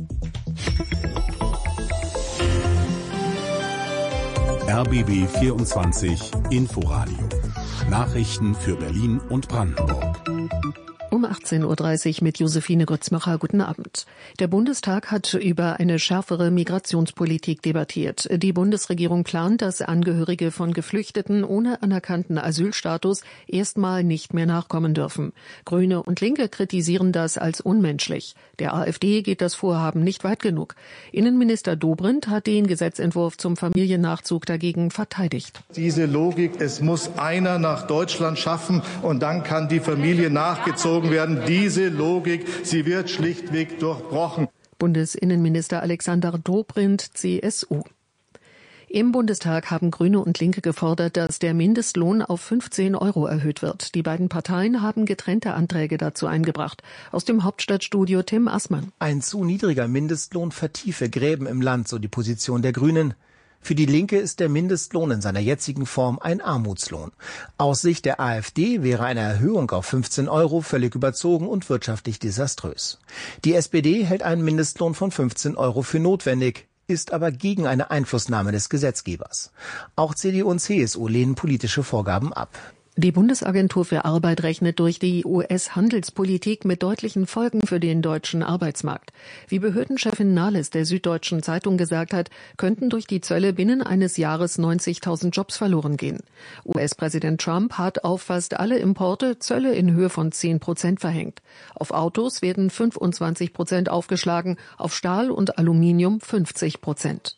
RBB 24 Inforadio. Nachrichten für Berlin und Brandenburg. Um 18.30 Uhr mit Josephine Grützmacher. Guten Abend. Der Bundestag hat über eine schärfere Migrationspolitik debattiert. Die Bundesregierung plant, dass Angehörige von Geflüchteten ohne anerkannten Asylstatus erstmal nicht mehr nachkommen dürfen. Grüne und Linke kritisieren das als unmenschlich. Der AfD geht das Vorhaben nicht weit genug. Innenminister Dobrindt hat den Gesetzentwurf zum Familiennachzug dagegen verteidigt. Diese Logik, es muss einer nach Deutschland schaffen und dann kann die Familie nachgezogen werden. Diese Logik, sie wird schlichtweg durchbrochen. Bundesinnenminister Alexander Dobrindt, CSU. Im Bundestag haben Grüne und Linke gefordert, dass der Mindestlohn auf 15 € erhöht wird. Die beiden Parteien haben getrennte Anträge dazu eingebracht. Aus dem Hauptstadtstudio Tim Assmann. Ein zu niedriger Mindestlohn vertiefe Gräben im Land, so die Position der Grünen. Für die Linke ist der Mindestlohn in seiner jetzigen Form ein Armutslohn. Aus Sicht der AfD wäre eine Erhöhung auf 15 € völlig überzogen und wirtschaftlich desaströs. Die SPD hält einen Mindestlohn von 15 € für notwendig, ist aber gegen eine Einflussnahme des Gesetzgebers. Auch CDU und CSU lehnen politische Vorgaben ab. Die Bundesagentur für Arbeit rechnet durch die US-Handelspolitik mit deutlichen Folgen für den deutschen Arbeitsmarkt. Wie Behördenchefin Nahles der Süddeutschen Zeitung gesagt hat, könnten durch die Zölle binnen eines Jahres 90.000 Jobs verloren gehen. US-Präsident Trump hat auf fast alle Importe Zölle in Höhe von 10% verhängt. Auf Autos werden 25% aufgeschlagen, auf Stahl und Aluminium 50%.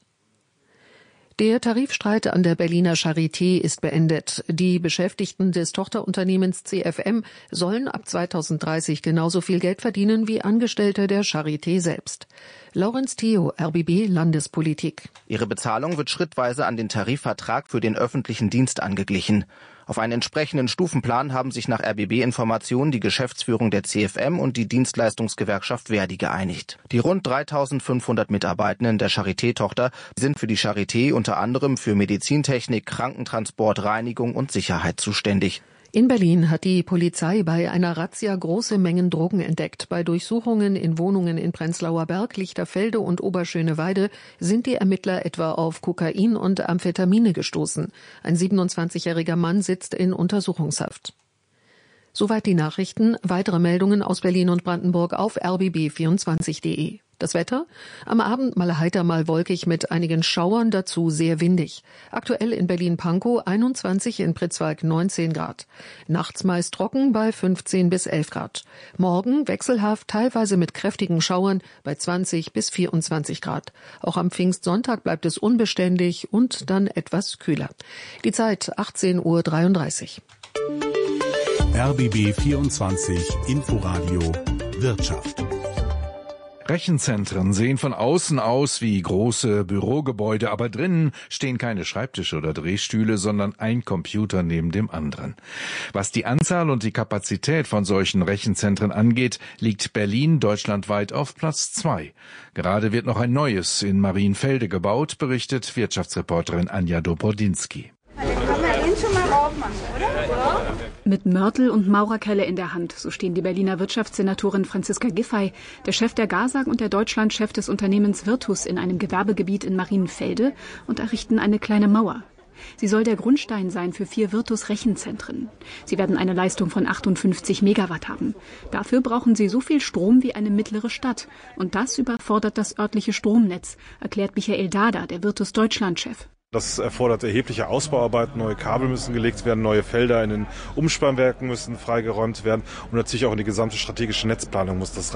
Der Tarifstreit an der Berliner Charité ist beendet. Die Beschäftigten des Tochterunternehmens CFM sollen ab 2030 genauso viel Geld verdienen wie Angestellte der Charité selbst. Laurenz Theo, RBB Landespolitik. Ihre Bezahlung wird schrittweise an den Tarifvertrag für den öffentlichen Dienst angeglichen. Auf einen entsprechenden Stufenplan haben sich nach RBB-Informationen die Geschäftsführung der CFM und die Dienstleistungsgewerkschaft Verdi geeinigt. Die rund 3.500 Mitarbeitenden der Charité-Tochter sind für die Charité unter anderem für Medizintechnik, Krankentransport, Reinigung und Sicherheit zuständig. In Berlin hat die Polizei bei einer Razzia große Mengen Drogen entdeckt. Bei Durchsuchungen in Wohnungen in Prenzlauer Berg, Lichterfelde und Oberschöneweide sind die Ermittler etwa auf Kokain und Amphetamine gestoßen. Ein 27-jähriger Mann sitzt in Untersuchungshaft. Soweit die Nachrichten. Weitere Meldungen aus Berlin und Brandenburg auf rbb24.de. Das Wetter? Am Abend mal heiter, mal wolkig mit einigen Schauern, dazu sehr windig. Aktuell in Berlin-Pankow 21, in Pritzwalk 19 Grad. Nachts meist trocken bei 15 bis 11 Grad. Morgen wechselhaft, teilweise mit kräftigen Schauern bei 20 bis 24 Grad. Auch am Pfingstsonntag bleibt es unbeständig und dann etwas kühler. Die Zeit 18:33 Uhr. RBB 24 Inforadio Wirtschaft. Rechenzentren sehen von außen aus wie große Bürogebäude, aber drinnen stehen keine Schreibtische oder Drehstühle, sondern ein Computer neben dem anderen. Was die Anzahl und die Kapazität von solchen Rechenzentren angeht, liegt Berlin deutschlandweit auf Platz 2. Gerade wird noch ein neues in Marienfelde gebaut, berichtet Wirtschaftsreporterin Anja Dobrodinski. Mit Mörtel und Maurerkelle in der Hand, so stehen die Berliner Wirtschaftssenatorin Franziska Giffey, der Chef der GASAG und der Deutschlandchef des Unternehmens Virtus in einem Gewerbegebiet in Marienfelde und errichten eine kleine Mauer. Sie soll der Grundstein sein für 4 Virtus-Rechenzentren. Sie werden eine Leistung von 58 Megawatt haben. Dafür brauchen sie so viel Strom wie eine mittlere Stadt. Und das überfordert das örtliche Stromnetz, erklärt Michael Dada, der Virtus-Deutschland-Chef. Das erfordert erhebliche Ausbauarbeiten, neue Kabel müssen gelegt werden, neue Felder in den Umspannwerken müssen freigeräumt werden und natürlich auch in die gesamte strategische Netzplanung muss das reinpassen.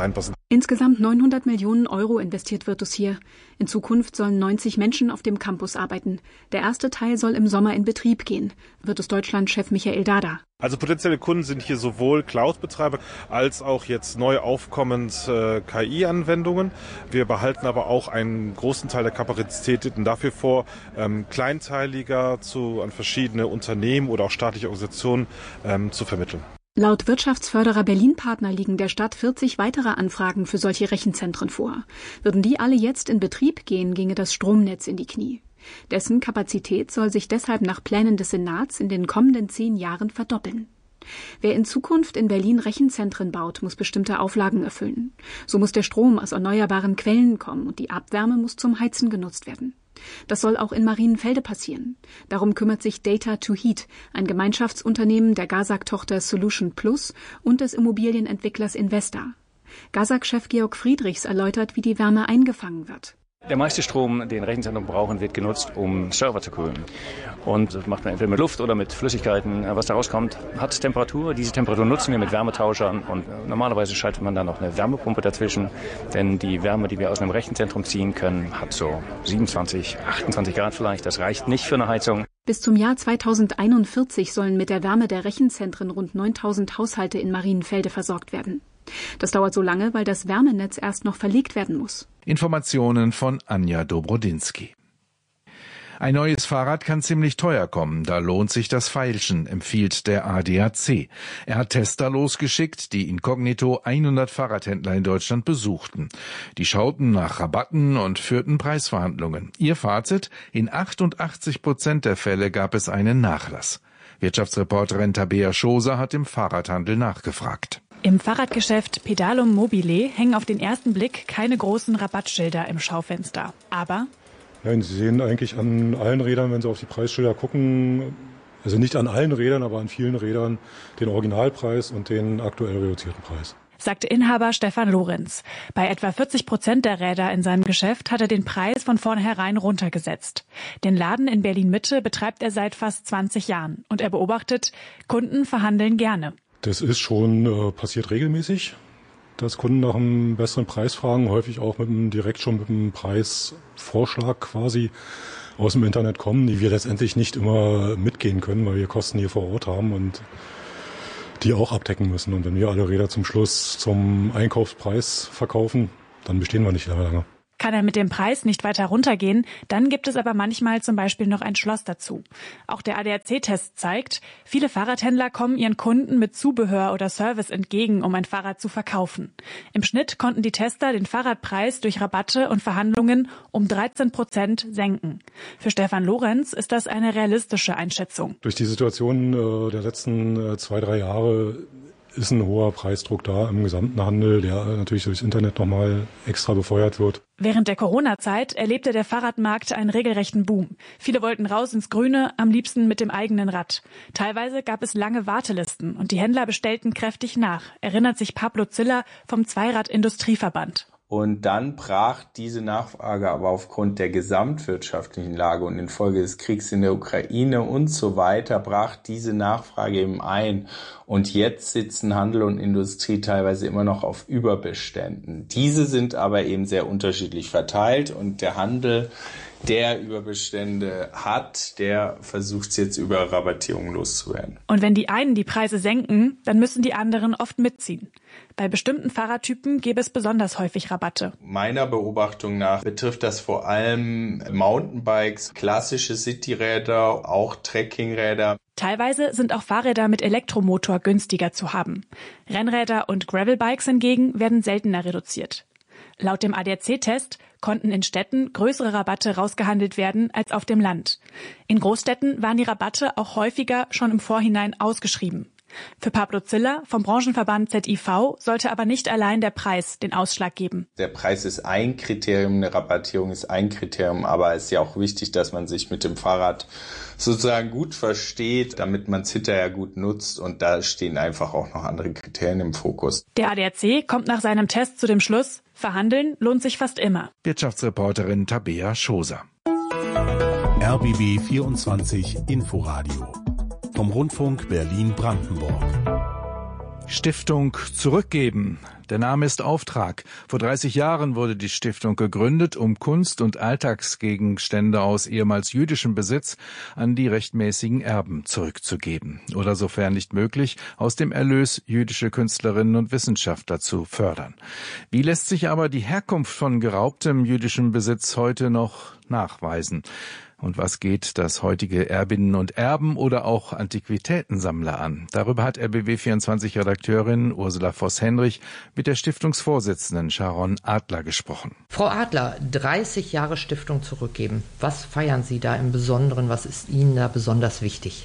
Insgesamt 900 Millionen Euro investiert Virtus hier. In Zukunft sollen 90 Menschen auf dem Campus arbeiten. Der erste Teil soll im Sommer in Betrieb gehen. Virtus Deutschland-Chef Michael Dada. Also potenzielle Kunden sind hier sowohl Cloud-Betreiber als auch jetzt neu aufkommend KI-Anwendungen. Wir behalten aber auch einen großen Teil der Kapazitäten dafür vor, kleinteiliger an verschiedene Unternehmen oder auch staatliche Organisationen zu vermitteln. Laut Wirtschaftsförderer Berlin-Partner liegen der Stadt 40 weitere Anfragen für solche Rechenzentren vor. Würden die alle jetzt in Betrieb gehen, ginge das Stromnetz in die Knie. Dessen Kapazität soll sich deshalb nach Plänen des Senats in den kommenden 10 Jahren verdoppeln. Wer in Zukunft in Berlin Rechenzentren baut, muss bestimmte Auflagen erfüllen. So muss der Strom aus erneuerbaren Quellen kommen und die Abwärme muss zum Heizen genutzt werden. Das soll auch in Marienfelde passieren. Darum kümmert sich Data2Heat, ein Gemeinschaftsunternehmen der GASAG-Tochter Solution Plus und des Immobilienentwicklers Investa. GASAG-Chef Georg Friedrichs erläutert, wie die Wärme eingefangen wird. Der meiste Strom, den Rechenzentren brauchen, wird genutzt, um Server zu kühlen. Und das macht man entweder mit Luft oder mit Flüssigkeiten. Was da rauskommt, hat Temperatur. Diese Temperatur nutzen wir mit Wärmetauschern. Und normalerweise schaltet man dann noch eine Wärmepumpe dazwischen. Denn die Wärme, die wir aus einem Rechenzentrum ziehen können, hat so 27, 28 Grad vielleicht. Das reicht nicht für eine Heizung. Bis zum Jahr 2041 sollen mit der Wärme der Rechenzentren rund 9000 Haushalte in Marienfelde versorgt werden. Das dauert so lange, weil das Wärmenetz erst noch verlegt werden muss. Informationen von Anja Dobrodinsky. Ein neues Fahrrad kann ziemlich teuer kommen, da lohnt sich das Feilschen, empfiehlt der ADAC. Er hat Tester losgeschickt, die inkognito 100 Fahrradhändler in Deutschland besuchten. Die schauten nach Rabatten und führten Preisverhandlungen. Ihr Fazit: In 88% der Fälle gab es einen Nachlass. Wirtschaftsreporterin Tabea Schoser hat im Fahrradhandel nachgefragt. Im Fahrradgeschäft Pedalum Mobile hängen auf den ersten Blick keine großen Rabattschilder im Schaufenster. Aber nein, Sie sehen eigentlich an allen Rädern, wenn Sie auf die Preisschilder gucken, also nicht an allen Rädern, aber an vielen Rädern, den Originalpreis und den aktuell reduzierten Preis. Sagte Inhaber Stefan Lorenz. Bei etwa 40% der Räder in seinem Geschäft hat er den Preis von vornherein runtergesetzt. Den Laden in Berlin-Mitte betreibt er seit fast 20 Jahren. Und er beobachtet, Kunden verhandeln gerne. Das ist schon passiert regelmäßig, dass Kunden nach einem besseren Preis fragen, häufig auch direkt schon mit einem Preisvorschlag quasi aus dem Internet kommen, die wir letztendlich nicht immer mitgehen können, weil wir Kosten hier vor Ort haben und die auch abdecken müssen. Und wenn wir alle Räder zum Schluss zum Einkaufspreis verkaufen, dann bestehen wir nicht lange. Kann er mit dem Preis nicht weiter runtergehen, dann gibt es aber manchmal zum Beispiel noch ein Schloss dazu. Auch der ADAC-Test zeigt, viele Fahrradhändler kommen ihren Kunden mit Zubehör oder Service entgegen, um ein Fahrrad zu verkaufen. Im Schnitt konnten die Tester den Fahrradpreis durch Rabatte und Verhandlungen um 13% senken. Für Stefan Lorenz ist das eine realistische Einschätzung. Durch die Situation der letzten 2-3 Jahre ist ein hoher Preisdruck da im gesamten Handel, der natürlich durchs Internet nochmal extra befeuert wird. Während der Corona-Zeit erlebte der Fahrradmarkt einen regelrechten Boom. Viele wollten raus ins Grüne, am liebsten mit dem eigenen Rad. Teilweise gab es lange Wartelisten und die Händler bestellten kräftig nach, erinnert sich Pablo Ziller vom Zweirad-Industrieverband. Und dann brach diese Nachfrage aber aufgrund der gesamtwirtschaftlichen Lage und infolge des Kriegs in der Ukraine und so weiter, brach diese Nachfrage eben ein. Und jetzt sitzen Handel und Industrie teilweise immer noch auf Überbeständen. Diese sind aber eben sehr unterschiedlich verteilt und der Handel, der Überbestände hat, der versucht es jetzt über Rabattierung loszuwerden. Und wenn die einen die Preise senken, dann müssen die anderen oft mitziehen. Bei bestimmten Fahrradtypen gäbe es besonders häufig Rabatte. Meiner Beobachtung nach betrifft das vor allem Mountainbikes, klassische Cityräder, auch Trekkingräder. Teilweise sind auch Fahrräder mit Elektromotor günstiger zu haben. Rennräder und Gravelbikes hingegen werden seltener reduziert. Laut dem ADAC-Test konnten in Städten größere Rabatte rausgehandelt werden als auf dem Land. In Großstädten waren die Rabatte auch häufiger schon im Vorhinein ausgeschrieben. Für Pablo Ziller vom Branchenverband ZIV sollte aber nicht allein der Preis den Ausschlag geben. Der Preis ist ein Kriterium, eine Rabattierung ist ein Kriterium, aber es ist ja auch wichtig, dass man sich mit dem Fahrrad sozusagen gut versteht, damit man es hinterher gut nutzt und da stehen einfach auch noch andere Kriterien im Fokus. Der ADAC kommt nach seinem Test zu dem Schluss, verhandeln lohnt sich fast immer. Wirtschaftsreporterin Tabea Schoser. RBB 24 Inforadio vom Rundfunk Berlin-Brandenburg. Stiftung Zurückgeben. Der Name ist Auftrag. Vor 30 Jahren wurde die Stiftung gegründet, um Kunst- und Alltagsgegenstände aus ehemals jüdischem Besitz an die rechtmäßigen Erben zurückzugeben oder, sofern nicht möglich, aus dem Erlös jüdische Künstlerinnen und Wissenschaftler zu fördern. Wie lässt sich aber die Herkunft von geraubtem jüdischem Besitz heute noch nachweisen? Und was geht das heutige Erbinnen und Erben oder auch Antiquitätensammler an? Darüber hat RBB24-Redakteurin Ursula Voss-Henrich mit der Stiftungsvorsitzenden Sharon Adler gesprochen. Frau Adler, 30 Jahre Stiftung zurückgeben. Was feiern Sie da im Besonderen? Was ist Ihnen da besonders wichtig?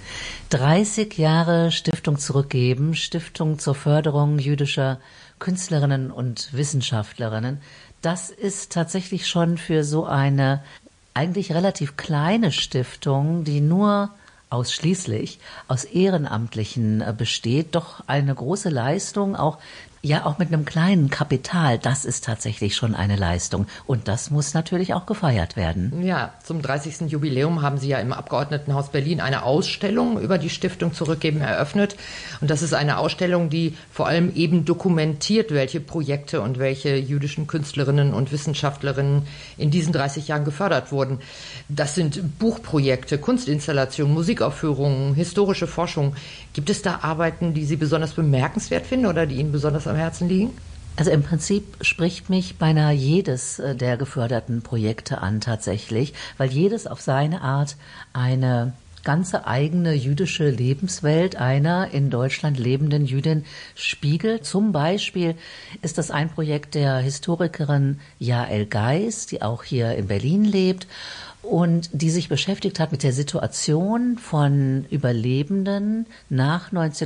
30 Jahre Stiftung zurückgeben, Stiftung zur Förderung jüdischer Künstlerinnen und Wissenschaftlerinnen. Das ist tatsächlich schon für so eine eigentlich relativ kleine Stiftung, die nur ausschließlich aus Ehrenamtlichen besteht, doch eine große Leistung, auch mit einem kleinen Kapital. Das ist tatsächlich schon eine Leistung. Und das muss natürlich auch gefeiert werden. Ja, zum 30. Jubiläum haben Sie ja im Abgeordnetenhaus Berlin eine Ausstellung über die Stiftung Zurückgeben eröffnet. Und das ist eine Ausstellung, die vor allem eben dokumentiert, welche Projekte und welche jüdischen Künstlerinnen und Wissenschaftlerinnen in diesen 30 Jahren gefördert wurden. Das sind Buchprojekte, Kunstinstallationen, Musikaufführungen, historische Forschung. Gibt es da Arbeiten, die Sie besonders bemerkenswert finden oder die Ihnen besonders am Herzen liegen? Also im Prinzip spricht mich beinahe jedes der geförderten Projekte an tatsächlich, weil jedes auf seine Art eine ganze eigene jüdische Lebenswelt einer in Deutschland lebenden Jüdin spiegelt. Zum Beispiel ist das ein Projekt der Historikerin Jael Geis, die auch hier in Berlin lebt und die sich beschäftigt hat mit der Situation von Überlebenden nach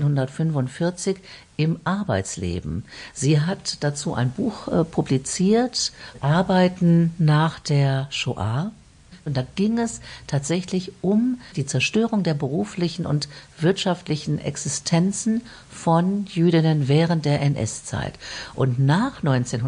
1945 im Arbeitsleben. Sie hat dazu ein Buch publiziert, Arbeiten nach der Shoah. Und da ging es tatsächlich um die Zerstörung der beruflichen und wirtschaftlichen Existenzen von Jüdinnen während der NS-Zeit. Und nach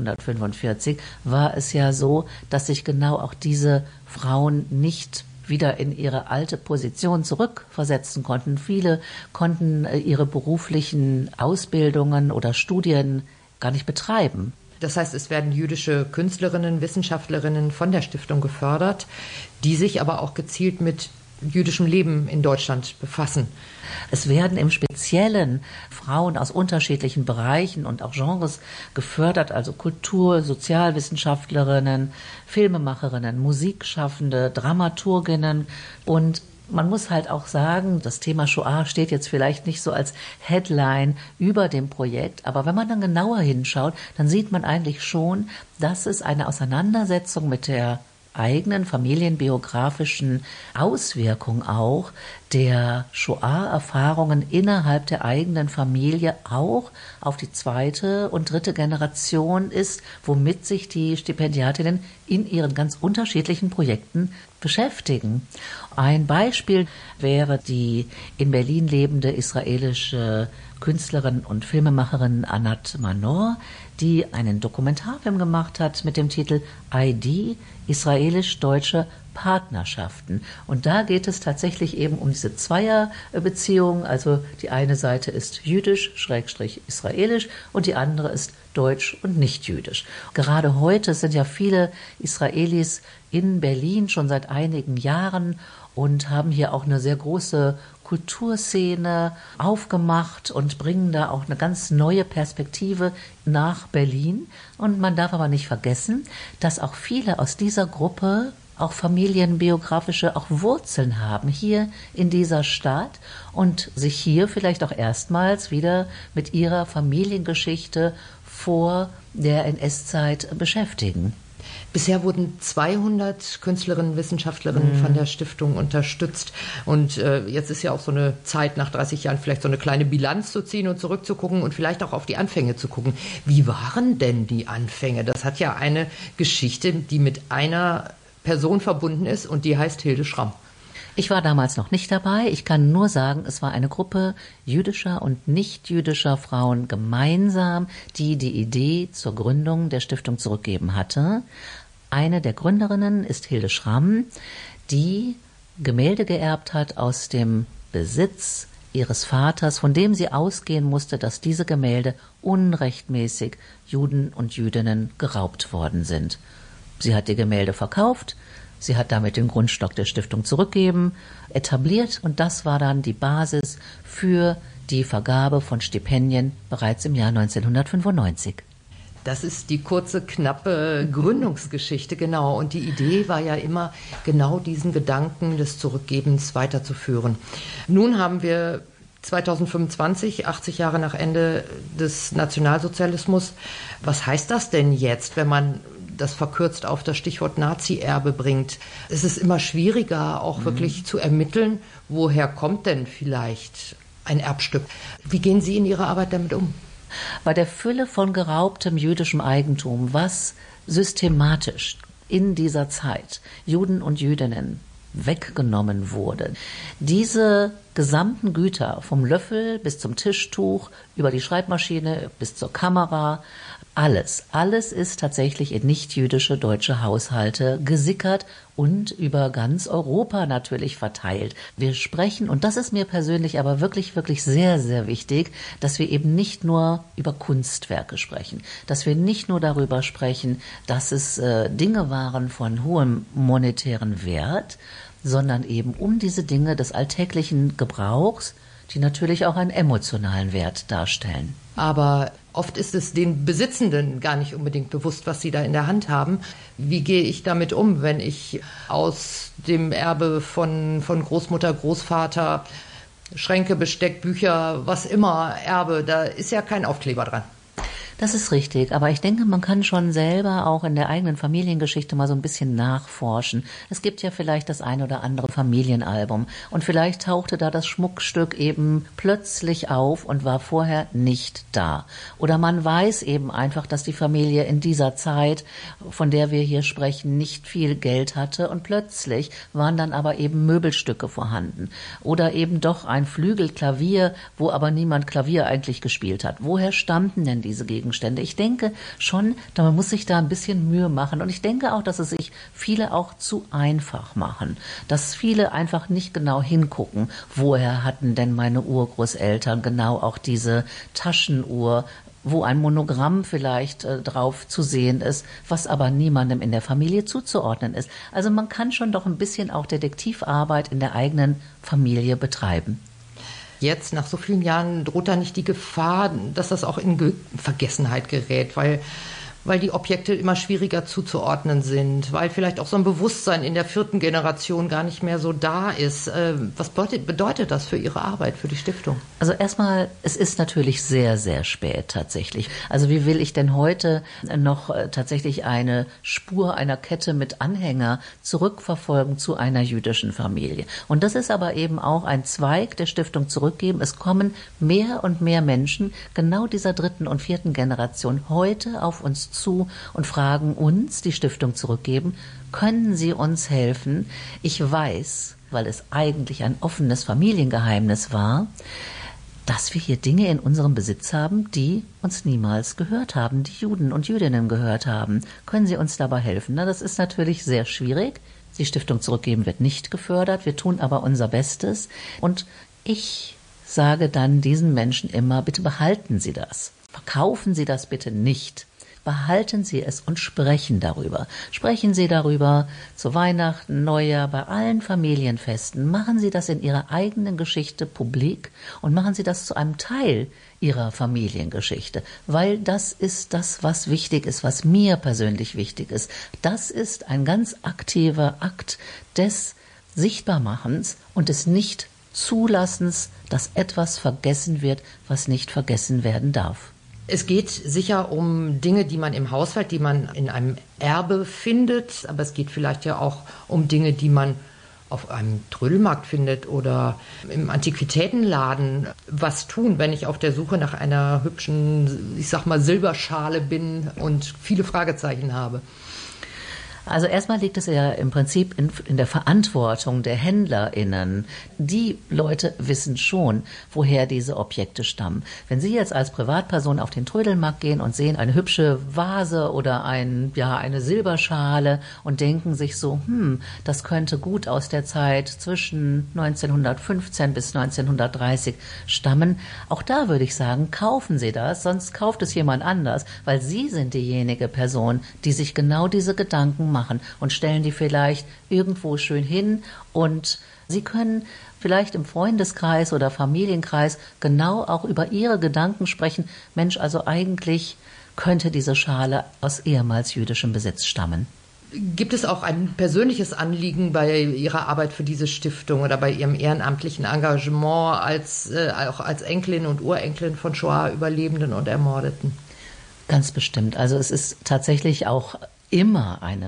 1945 war es ja so, dass sich genau auch diese Frauen nicht wieder in ihre alte Position zurückversetzen konnten. Viele konnten ihre beruflichen Ausbildungen oder Studien gar nicht betreiben. Das heißt, es werden jüdische Künstlerinnen, Wissenschaftlerinnen von der Stiftung gefördert, die sich aber auch gezielt mit jüdischem Leben in Deutschland befassen. Es werden im Speziellen Frauen aus unterschiedlichen Bereichen und auch Genres gefördert, also Kultur-, Sozialwissenschaftlerinnen, Filmemacherinnen, Musikschaffende, Dramaturginnen und man muss halt auch sagen, das Thema Shoah steht jetzt vielleicht nicht so als Headline über dem Projekt, aber wenn man dann genauer hinschaut, dann sieht man eigentlich schon, dass es eine Auseinandersetzung mit der eigenen familienbiografischen Auswirkung auch der Shoah-Erfahrungen innerhalb der eigenen Familie auch auf die zweite und dritte Generation ist, womit sich die Stipendiatinnen in ihren ganz unterschiedlichen Projekten beschäftigen. Ein Beispiel wäre die in Berlin lebende israelische Künstlerin und Filmemacherin Anat Manor, die einen Dokumentarfilm gemacht hat mit dem Titel ID, israelisch-deutsche Partnerschaften. Und da geht es tatsächlich eben um diese Zweierbeziehung. Also die eine Seite ist jüdisch, /israelisch und die andere ist deutsch und nicht jüdisch. Gerade heute sind ja viele Israelis in Berlin schon seit einigen Jahren und haben hier auch eine sehr große Kulturszene aufgemacht und bringen da auch eine ganz neue Perspektive nach Berlin. Und man darf aber nicht vergessen, dass auch viele aus dieser Gruppe auch familienbiografische auch Wurzeln haben hier in dieser Stadt und sich hier vielleicht auch erstmals wieder mit ihrer Familiengeschichte vor der NS-Zeit beschäftigen. Bisher wurden 200 Künstlerinnen und Wissenschaftlerinnen von der Stiftung unterstützt. Und jetzt ist ja auch so eine Zeit, nach 30 Jahren vielleicht so eine kleine Bilanz zu ziehen und zurückzugucken und vielleicht auch auf die Anfänge zu gucken. Wie waren denn die Anfänge? Das hat ja eine Geschichte, die mit einer Person verbunden ist und die heißt Hilde Schramm. Ich war damals noch nicht dabei. Ich kann nur sagen, es war eine Gruppe jüdischer und nicht-jüdischer Frauen gemeinsam, die die Idee zur Gründung der Stiftung zurückgeben hatte. Eine der Gründerinnen ist Hilde Schramm, die Gemälde geerbt hat aus dem Besitz ihres Vaters, von dem sie ausgehen musste, dass diese Gemälde unrechtmäßig Juden und Jüdinnen geraubt worden sind. Sie hat die Gemälde verkauft, sie hat damit den Grundstock der Stiftung zurückgegeben, etabliert, und das war dann die Basis für die Vergabe von Stipendien bereits im Jahr 1995. Das ist die kurze, knappe Gründungsgeschichte, genau. Und die Idee war ja immer, genau diesen Gedanken des Zurückgebens weiterzuführen. Nun haben wir 2025, 80 Jahre nach Ende des Nationalsozialismus. Was heißt das denn jetzt, wenn man das verkürzt auf das Stichwort Nazi-Erbe bringt? Es ist immer schwieriger, auch wirklich zu ermitteln, woher kommt denn vielleicht ein Erbstück. Wie gehen Sie in Ihrer Arbeit damit um? Bei der Fülle von geraubtem jüdischem Eigentum, was systematisch in dieser Zeit Juden und Jüdinnen weggenommen wurde, diese gesamten Güter vom Löffel bis zum Tischtuch, über die Schreibmaschine bis zur Kamera, alles ist tatsächlich in nicht-jüdische deutsche Haushalte gesickert und über ganz Europa natürlich verteilt. Wir sprechen, und das ist mir persönlich aber wirklich, wirklich sehr, sehr wichtig, dass wir eben nicht nur über Kunstwerke sprechen, dass wir nicht nur darüber sprechen, dass es Dinge waren von hohem monetären Wert, sondern eben um diese Dinge des alltäglichen Gebrauchs, die natürlich auch einen emotionalen Wert darstellen. Aber oft ist es den Besitzenden gar nicht unbedingt bewusst, was sie da in der Hand haben. Wie gehe ich damit um, wenn ich aus dem Erbe von Großmutter, Großvater, Schränke, Besteck, Bücher, was immer erbe? Da ist ja kein Aufkleber dran. Das ist richtig, aber ich denke, man kann schon selber auch in der eigenen Familiengeschichte mal so ein bisschen nachforschen. Es gibt ja vielleicht das ein oder andere Familienalbum und vielleicht tauchte da das Schmuckstück eben plötzlich auf und war vorher nicht da. Oder man weiß eben einfach, dass die Familie in dieser Zeit, von der wir hier sprechen, nicht viel Geld hatte und plötzlich waren dann aber eben Möbelstücke vorhanden. Oder eben doch ein Flügelklavier, wo aber niemand Klavier eigentlich gespielt hat. Woher stammten denn diese Gegenstände? Ich denke schon, man muss sich da ein bisschen Mühe machen. Und ich denke auch, dass es sich viele auch zu einfach machen. Dass viele einfach nicht genau hingucken, woher hatten denn meine Urgroßeltern genau auch diese Taschenuhr, wo ein Monogramm vielleicht drauf zu sehen ist, was aber niemandem in der Familie zuzuordnen ist. Also man kann schon doch ein bisschen auch Detektivarbeit in der eigenen Familie betreiben. Jetzt, nach so vielen Jahren, droht da nicht die Gefahr, dass das auch in Vergessenheit gerät, weil die Objekte immer schwieriger zuzuordnen sind, weil vielleicht auch so ein Bewusstsein in der 4. Generation gar nicht mehr so da ist. Was bedeutet das für Ihre Arbeit, für die Stiftung? Also erstmal, es ist natürlich sehr, sehr spät tatsächlich. Also wie will ich denn heute noch tatsächlich eine Spur einer Kette mit Anhänger zurückverfolgen zu einer jüdischen Familie? Und das ist aber eben auch ein Zweig der Stiftung Zurückgeben. Es kommen mehr und mehr Menschen genau dieser 3. und 4. Generation heute auf uns zu und fragen uns, die Stiftung Zurückgeben, können Sie uns helfen? Ich weiß, weil es eigentlich ein offenes Familiengeheimnis war, dass wir hier Dinge in unserem Besitz haben, die uns niemals gehört haben, die Juden und Jüdinnen gehört haben. Können Sie uns dabei helfen? Na, das ist natürlich sehr schwierig. Die Stiftung Zurückgeben wird nicht gefördert. Wir tun aber unser Bestes. Und ich sage dann diesen Menschen immer, bitte behalten Sie das. Verkaufen Sie das bitte nicht. Behalten Sie es und sprechen darüber. Sprechen Sie darüber zu Weihnachten, Neujahr, bei allen Familienfesten. Machen Sie das in Ihrer eigenen Geschichte publik und machen Sie das zu einem Teil Ihrer Familiengeschichte, weil das ist das, was wichtig ist, was mir persönlich wichtig ist. Das ist ein ganz aktiver Akt des Sichtbarmachens und des Nicht-Zulassens, dass etwas vergessen wird, was nicht vergessen werden darf. Es geht sicher um Dinge, die man im Haushalt, die man in einem Erbe findet, aber es geht vielleicht ja auch um Dinge, die man auf einem Trödelmarkt findet oder im Antiquitätenladen. Was tun, wenn ich auf der Suche nach einer hübschen, ich sag mal, Silberschale bin und viele Fragezeichen habe? Also erstmal liegt es ja im Prinzip in der Verantwortung der HändlerInnen. Die Leute wissen schon, woher diese Objekte stammen. Wenn Sie jetzt als Privatperson auf den Trödelmarkt gehen und sehen eine hübsche Vase oder eine Silberschale und denken sich so, das könnte gut aus der Zeit zwischen 1915 bis 1930 stammen. Auch da würde ich sagen, kaufen Sie das, sonst kauft es jemand anders, weil Sie sind diejenige Person, die sich genau diese Gedanken machen und stellen die vielleicht irgendwo schön hin und Sie können vielleicht im Freundeskreis oder Familienkreis genau auch über Ihre Gedanken sprechen. Mensch, also eigentlich könnte diese Schale aus ehemals jüdischem Besitz stammen. Gibt es auch ein persönliches Anliegen bei Ihrer Arbeit für diese Stiftung oder bei Ihrem ehrenamtlichen Engagement auch als Enkelin und Urenkelin von Shoah-Überlebenden und Ermordeten? Ganz bestimmt. Also es ist tatsächlich auch immer ein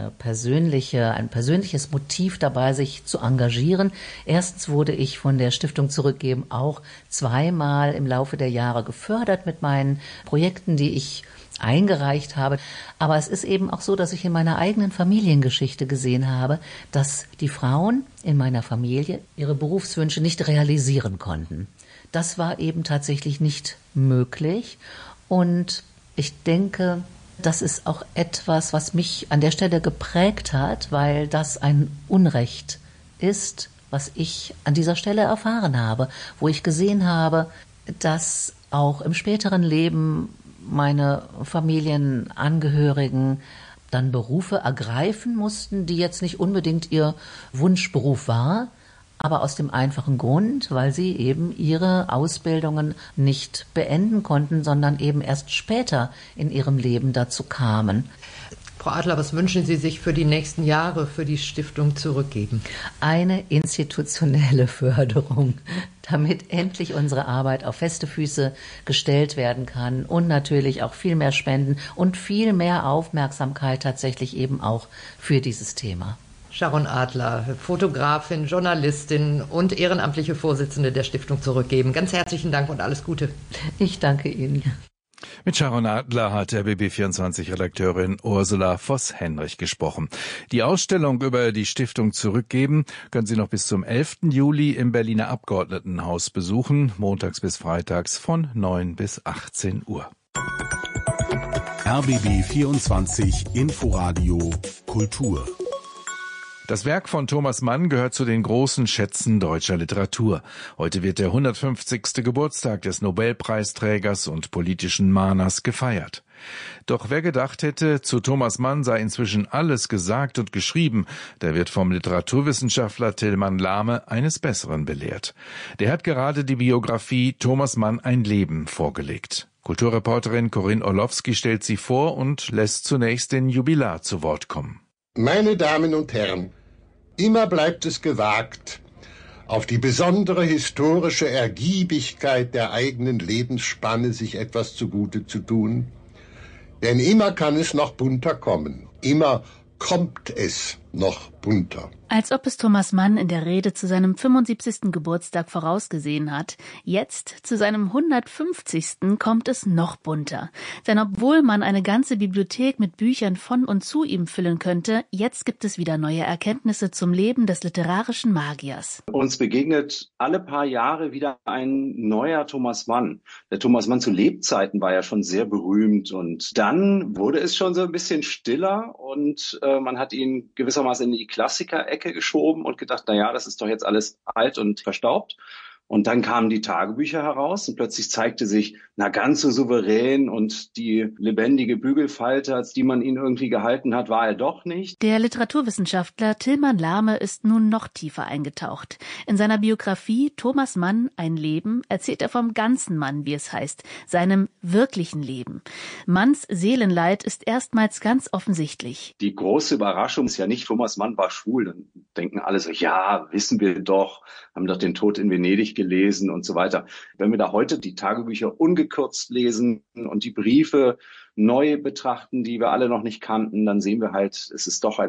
persönliches Motiv dabei, sich zu engagieren. Erstens wurde ich von der Stiftung Zurückgeben auch 2-mal im Laufe der Jahre gefördert mit meinen Projekten, die ich eingereicht habe. Aber es ist eben auch so, dass ich in meiner eigenen Familiengeschichte gesehen habe, dass die Frauen in meiner Familie ihre Berufswünsche nicht realisieren konnten. Das war eben tatsächlich nicht möglich. Und ich denke, das ist auch etwas, was mich an der Stelle geprägt hat, weil das ein Unrecht ist, was ich an dieser Stelle erfahren habe, wo ich gesehen habe, dass auch im späteren Leben meine Familienangehörigen dann Berufe ergreifen mussten, die jetzt nicht unbedingt ihr Wunschberuf war, aber aus dem einfachen Grund, weil sie eben ihre Ausbildungen nicht beenden konnten, sondern eben erst später in ihrem Leben dazu kamen. Frau Adler, was wünschen Sie sich für die nächsten Jahre für die Stiftung Zurückgeben? Eine institutionelle Förderung, damit endlich unsere Arbeit auf feste Füße gestellt werden kann und natürlich auch viel mehr Spenden und viel mehr Aufmerksamkeit tatsächlich eben auch für dieses Thema. Sharon Adler, Fotografin, Journalistin und ehrenamtliche Vorsitzende der Stiftung Zurückgeben. Ganz herzlichen Dank und alles Gute. Ich danke Ihnen. Mit Sharon Adler hat RBB24-Redakteurin Ursula Voss-Henrich gesprochen. Die Ausstellung über die Stiftung Zurückgeben können Sie noch bis zum 11. Juli im Berliner Abgeordnetenhaus besuchen, montags bis freitags von 9 bis 18 Uhr. RBB24 Inforadio Kultur. Das Werk von Thomas Mann gehört zu den großen Schätzen deutscher Literatur. Heute wird der 150. Geburtstag des Nobelpreisträgers und politischen Mahners gefeiert. Doch wer gedacht hätte, zu Thomas Mann sei inzwischen alles gesagt und geschrieben, der wird vom Literaturwissenschaftler Tilman Lahme eines Besseren belehrt. Der hat gerade die Biografie Thomas Mann ein Leben vorgelegt. Kulturreporterin Corinne Orlowski stellt sie vor und lässt zunächst den Jubilar zu Wort kommen. Meine Damen und Herren, immer bleibt es gewagt, auf die besondere historische Ergiebigkeit der eigenen Lebensspanne sich etwas zugute zu tun. Denn immer kann es noch bunter kommen. Immer kommt es noch bunter. Als ob es Thomas Mann in der Rede zu seinem 75. Geburtstag vorausgesehen hat. Jetzt, zu seinem 150. kommt es noch bunter. Denn obwohl man eine ganze Bibliothek mit Büchern von und zu ihm füllen könnte, jetzt gibt es wieder neue Erkenntnisse zum Leben des literarischen Magiers. Uns begegnet alle paar Jahre wieder ein neuer Thomas Mann. Der Thomas Mann zu Lebzeiten war ja schon sehr berühmt und dann wurde es schon so ein bisschen stiller und man hat ihn gewissermaßen in die Klassiker-Ecke geschoben und gedacht, na ja, das ist doch jetzt alles alt und verstaubt. Und dann kamen die Tagebücher heraus und plötzlich zeigte sich, ganz so souverän und die lebendige Bügelfalte, als die man ihn irgendwie gehalten hat, war er doch nicht. Der Literaturwissenschaftler Tilman Lahme ist nun noch tiefer eingetaucht. In seiner Biografie Thomas Mann, ein Leben, erzählt er vom ganzen Mann, wie es heißt, seinem wirklichen Leben. Manns Seelenleid ist erstmals ganz offensichtlich. Die große Überraschung ist ja nicht, Thomas Mann war schwul. Dann denken alle so, ja, wissen wir doch, haben doch den Tod in Venedig gelesen und so weiter. Wenn wir da heute die Tagebücher ungekürzt lesen und die Briefe neu betrachten, die wir alle noch nicht kannten, dann sehen wir halt, es ist doch eine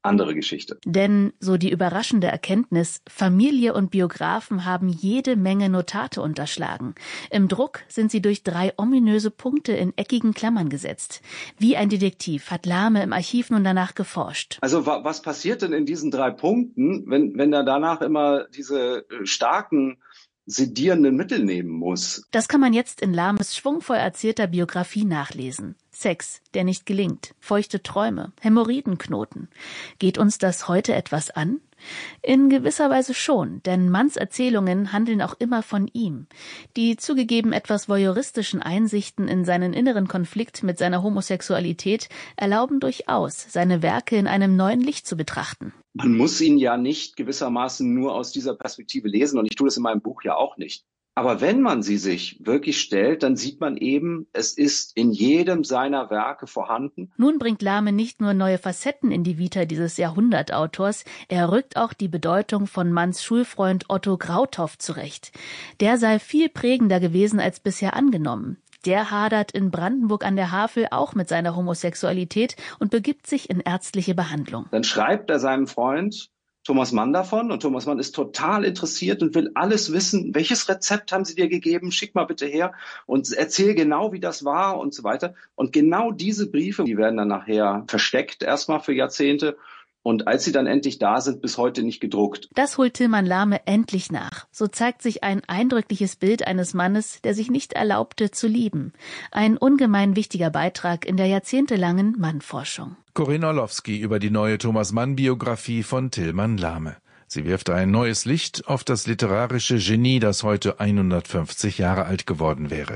andere Geschichte. Denn, so die überraschende Erkenntnis, Familie und Biografen haben jede Menge Notate unterschlagen. Im Druck sind sie durch 3 ominöse Punkte in eckigen Klammern gesetzt. Wie ein Detektiv hat Lahme im Archiv nun danach geforscht. Also was passiert denn in diesen 3 Punkten, wenn er danach immer diese starken sedierenden Mittel nehmen muss? Das kann man jetzt in Lahmes schwungvoll erzählter Biografie nachlesen. Sex, der nicht gelingt, feuchte Träume, Hämorrhoidenknoten. Geht uns das heute etwas an? In gewisser Weise schon, denn Manns Erzählungen handeln auch immer von ihm. Die zugegeben etwas voyeuristischen Einsichten in seinen inneren Konflikt mit seiner Homosexualität erlauben durchaus, seine Werke in einem neuen Licht zu betrachten. Man muss ihn ja nicht gewissermaßen nur aus dieser Perspektive lesen, und ich tue das in meinem Buch ja auch nicht. Aber wenn man sie sich wirklich stellt, dann sieht man eben, es ist in jedem seiner Werke vorhanden. Nun bringt Lahme nicht nur neue Facetten in die Vita dieses Jahrhundertautors, er rückt auch die Bedeutung von Manns Schulfreund Otto Grauthoff zurecht. Der sei viel prägender gewesen als bisher angenommen. Der hadert in Brandenburg an der Havel auch mit seiner Homosexualität und begibt sich in ärztliche Behandlung. Dann schreibt er seinem Freund Thomas Mann davon, und Thomas Mann ist total interessiert und will alles wissen. Welches Rezept haben Sie dir gegeben? Schick mal bitte her und erzähl genau, wie das war und so weiter. Und genau diese Briefe, die werden dann nachher versteckt, erstmal für Jahrzehnte. Und als sie dann endlich da sind, bis heute nicht gedruckt. Das holt Tilman Lahme endlich nach. So zeigt sich ein eindrückliches Bild eines Mannes, der sich nicht erlaubte zu lieben. Ein ungemein wichtiger Beitrag in der jahrzehntelangen Mannforschung. Corinne Orlowski über die neue Thomas-Mann-Biografie von Tilman Lahme. Sie wirft ein neues Licht auf das literarische Genie, das heute 150 Jahre alt geworden wäre.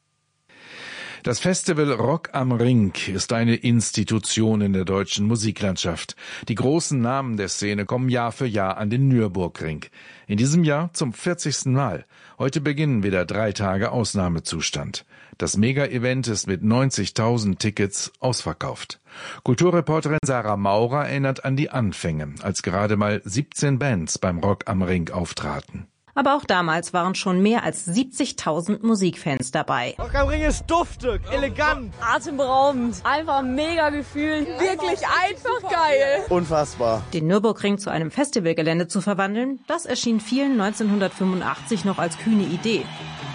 Das Festival Rock am Ring ist eine Institution in der deutschen Musiklandschaft. Die großen Namen der Szene kommen Jahr für Jahr an den Nürburgring. In diesem Jahr zum 40. Mal. Heute beginnen wieder 3 Tage Ausnahmezustand. Das Mega-Event ist mit 90.000 Tickets ausverkauft. Kulturreporterin Sarah Maurer erinnert an die Anfänge, als gerade mal 17 Bands beim Rock am Ring auftraten. Aber auch damals waren schon mehr als 70.000 Musikfans dabei. Rock am Ring ist duftig, elegant, atemberaubend, einfach mega Gefühl, wirklich einfach geil. Unfassbar. Den Nürburgring zu einem Festivalgelände zu verwandeln, das erschien vielen 1985 noch als kühne Idee.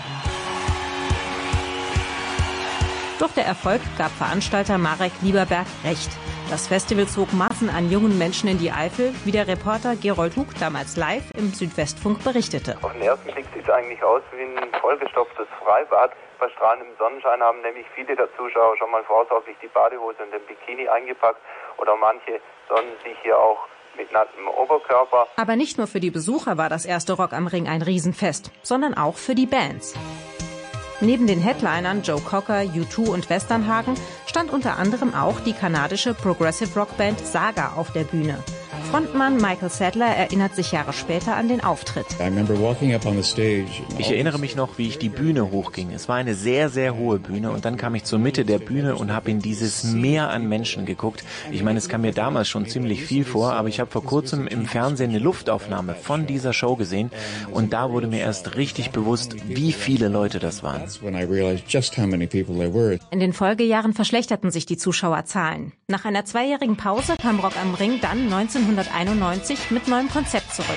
Doch der Erfolg gab Veranstalter Marek Lieberberg recht. Das Festival zog Massen an jungen Menschen in die Eifel, wie der Reporter Gerold Hug damals live im Südwestfunk berichtete. Auf den ersten Blick sieht es eigentlich aus wie ein vollgestopftes Freibad. Bei strahlendem Sonnenschein haben nämlich viele der Zuschauer schon mal vorsorglich die Badehose und den Bikini eingepackt, oder manche sonnen sich hier auch mit nacktem Oberkörper. Aber nicht nur für die Besucher war das erste Rock am Ring ein Riesenfest, sondern auch für die Bands. Neben den Headlinern Joe Cocker, U2 und Westernhagen stand unter anderem auch die kanadische Progressive Rock Band Saga auf der Bühne. Frontmann Michael Sadler erinnert sich Jahre später an den Auftritt. Ich erinnere mich noch, wie ich die Bühne hochging. Es war eine sehr, sehr hohe Bühne und dann kam ich zur Mitte der Bühne und habe in dieses Meer an Menschen geguckt. Ich meine, es kam mir damals schon ziemlich viel vor, aber ich habe vor kurzem im Fernsehen eine Luftaufnahme von dieser Show gesehen und da wurde mir erst richtig bewusst, wie viele Leute das waren. In den Folgejahren verschlechterten sich die Zuschauerzahlen. Nach einer 2-jährigen Pause kam Rock am Ring dann 1991 mit neuem Konzept zurück.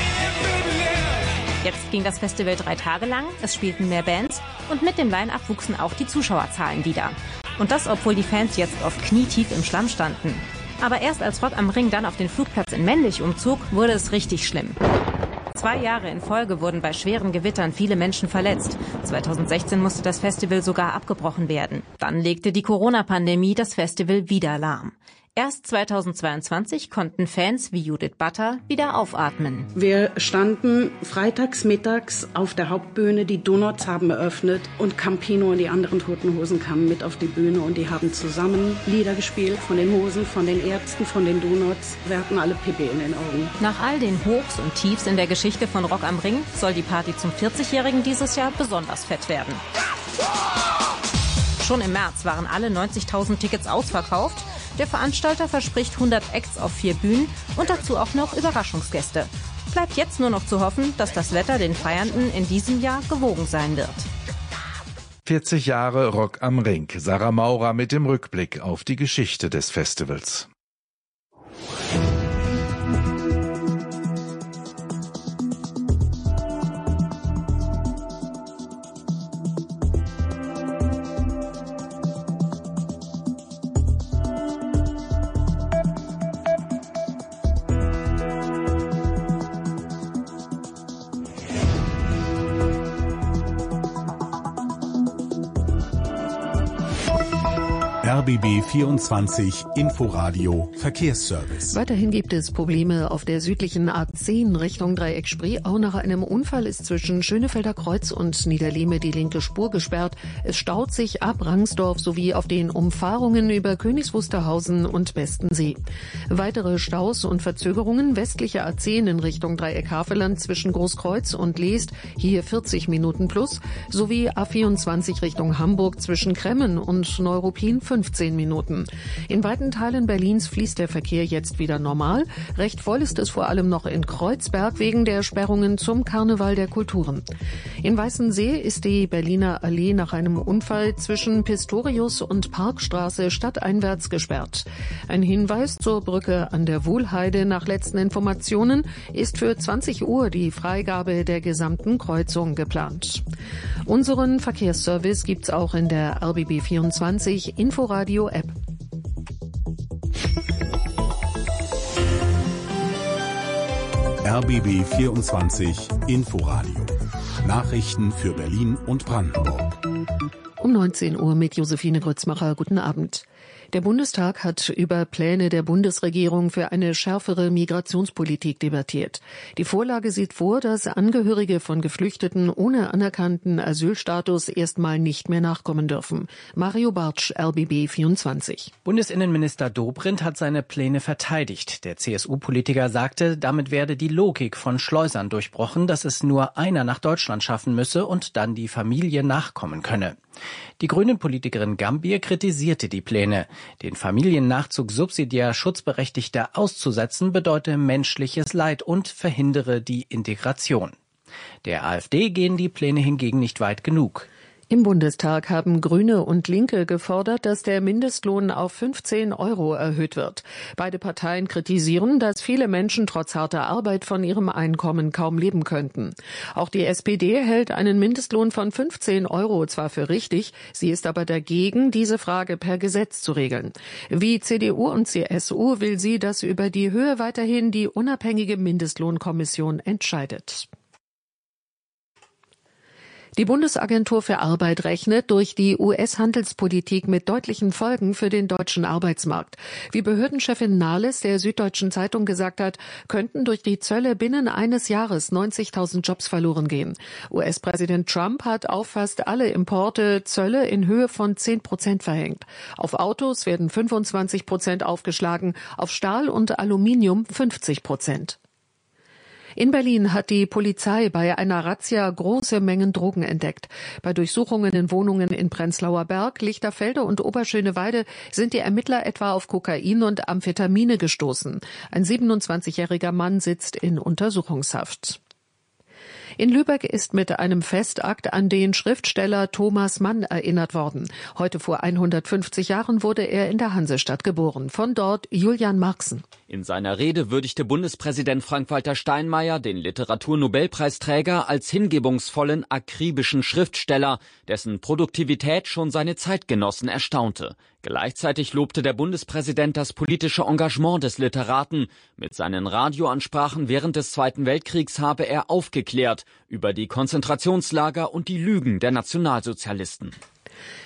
Jetzt ging das Festival 3 Tage lang, es spielten mehr Bands und mit dem Line-Up wuchsen auch die Zuschauerzahlen wieder. Und das, obwohl die Fans jetzt oft knietief im Schlamm standen. Aber erst als Rock am Ring dann auf den Flugplatz in Männlich umzog, wurde es richtig schlimm. 2 Jahre in Folge wurden bei schweren Gewittern viele Menschen verletzt. 2016 musste das Festival sogar abgebrochen werden. Dann legte die Corona-Pandemie das Festival wieder lahm. Erst 2022 konnten Fans wie Judith Butter wieder aufatmen. Wir standen freitags mittags auf der Hauptbühne, die Donuts haben eröffnet und Campino und die anderen Toten Hosen kamen mit auf die Bühne und die haben zusammen Lieder gespielt von den Hosen, von den Ärzten, von den Donuts. Wir hatten alle Pipi in den Augen. Nach all den Hochs und Tiefs in der Geschichte von Rock am Ring soll die Party zum 40-Jährigen dieses Jahr besonders fett werden. Schon im März waren alle 90.000 Tickets ausverkauft. Der Veranstalter verspricht 100 Acts auf 4 Bühnen und dazu auch noch Überraschungsgäste. Bleibt jetzt nur noch zu hoffen, dass das Wetter den Feiernden in diesem Jahr gewogen sein wird. 40 Jahre Rock am Ring. Sarah Maurer mit dem Rückblick auf die Geschichte des Festivals. RBB 24 Inforadio Verkehrsservice. Weiterhin gibt es Probleme auf der südlichen A10 Richtung Dreieck Spree. Auch nach einem Unfall ist zwischen Schönefelder Kreuz und Niederlehme die linke Spur gesperrt. Es staut sich ab Rangsdorf sowie auf den Umfahrungen über Königs Wusterhausen und Bestensee. Weitere Staus und Verzögerungen westliche A10 in Richtung Dreieck Havelland zwischen Großkreuz und Leest, hier 40 Minuten plus, sowie A24 Richtung Hamburg zwischen Kremmen und Neuruppin 15 Minuten. In weiten Teilen Berlins fließt der Verkehr jetzt wieder normal. Recht voll ist es vor allem noch in Kreuzberg wegen der Sperrungen zum Karneval der Kulturen. In Weißensee ist die Berliner Allee nach einem Unfall zwischen Pistorius und Parkstraße stadteinwärts gesperrt. Ein Hinweis zur Brücke an der Wuhlheide: nach letzten Informationen ist für 20 Uhr die Freigabe der gesamten Kreuzung geplant. Unseren Verkehrsservice gibt's auch in der RBB 24 Inforadio App. RBB 24 Inforadio. Nachrichten für Berlin und Brandenburg. Um 19 Uhr mit Josephine Grützmacher. Guten Abend. Der Bundestag hat über Pläne der Bundesregierung für eine schärfere Migrationspolitik debattiert. Die Vorlage sieht vor, dass Angehörige von Geflüchteten ohne anerkannten Asylstatus erstmal nicht mehr nachkommen dürfen. Mario Bartsch, RBB 24. Bundesinnenminister Dobrindt hat seine Pläne verteidigt. Der CSU-Politiker sagte, damit werde die Logik von Schleusern durchbrochen, dass es nur einer nach Deutschland schaffen müsse und dann die Familie nachkommen könne. Die Grünen-Politikerin Gambier kritisierte die Pläne. Den Familiennachzug subsidiär Schutzberechtigter auszusetzen bedeute menschliches Leid und verhindere die Integration. Der AfD gehen die Pläne hingegen nicht weit genug. Im Bundestag haben Grüne und Linke gefordert, dass der Mindestlohn auf 15 € erhöht wird. Beide Parteien kritisieren, dass viele Menschen trotz harter Arbeit von ihrem Einkommen kaum leben könnten. Auch die SPD hält einen Mindestlohn von 15 € zwar für richtig, sie ist aber dagegen, diese Frage per Gesetz zu regeln. Wie CDU und CSU will sie, dass über die Höhe weiterhin die unabhängige Mindestlohnkommission entscheidet. Die Bundesagentur für Arbeit rechnet durch die US-Handelspolitik mit deutlichen Folgen für den deutschen Arbeitsmarkt. Wie Behördenchefin Nahles der Süddeutschen Zeitung gesagt hat, könnten durch die Zölle binnen eines Jahres 90.000 Jobs verloren gehen. US-Präsident Trump hat auf fast alle Importe Zölle in Höhe von 10% verhängt. Auf Autos werden 25% aufgeschlagen, auf Stahl und Aluminium 50%. In Berlin hat die Polizei bei einer Razzia große Mengen Drogen entdeckt. Bei Durchsuchungen in Wohnungen in Prenzlauer Berg, Lichterfelde und Oberschöneweide sind die Ermittler etwa auf Kokain und Amphetamine gestoßen. Ein 27-jähriger Mann sitzt in Untersuchungshaft. In Lübeck ist mit einem Festakt an den Schriftsteller Thomas Mann erinnert worden. Heute vor 150 Jahren wurde er in der Hansestadt geboren. Von dort Julian Marxen. In seiner Rede würdigte Bundespräsident Frank-Walter Steinmeier den Literaturnobelpreisträger als hingebungsvollen, akribischen Schriftsteller, dessen Produktivität schon seine Zeitgenossen erstaunte. Gleichzeitig lobte der Bundespräsident das politische Engagement des Literaten. Mit seinen Radioansprachen während des Zweiten Weltkriegs habe er aufgeklärt über die Konzentrationslager und die Lügen der Nationalsozialisten.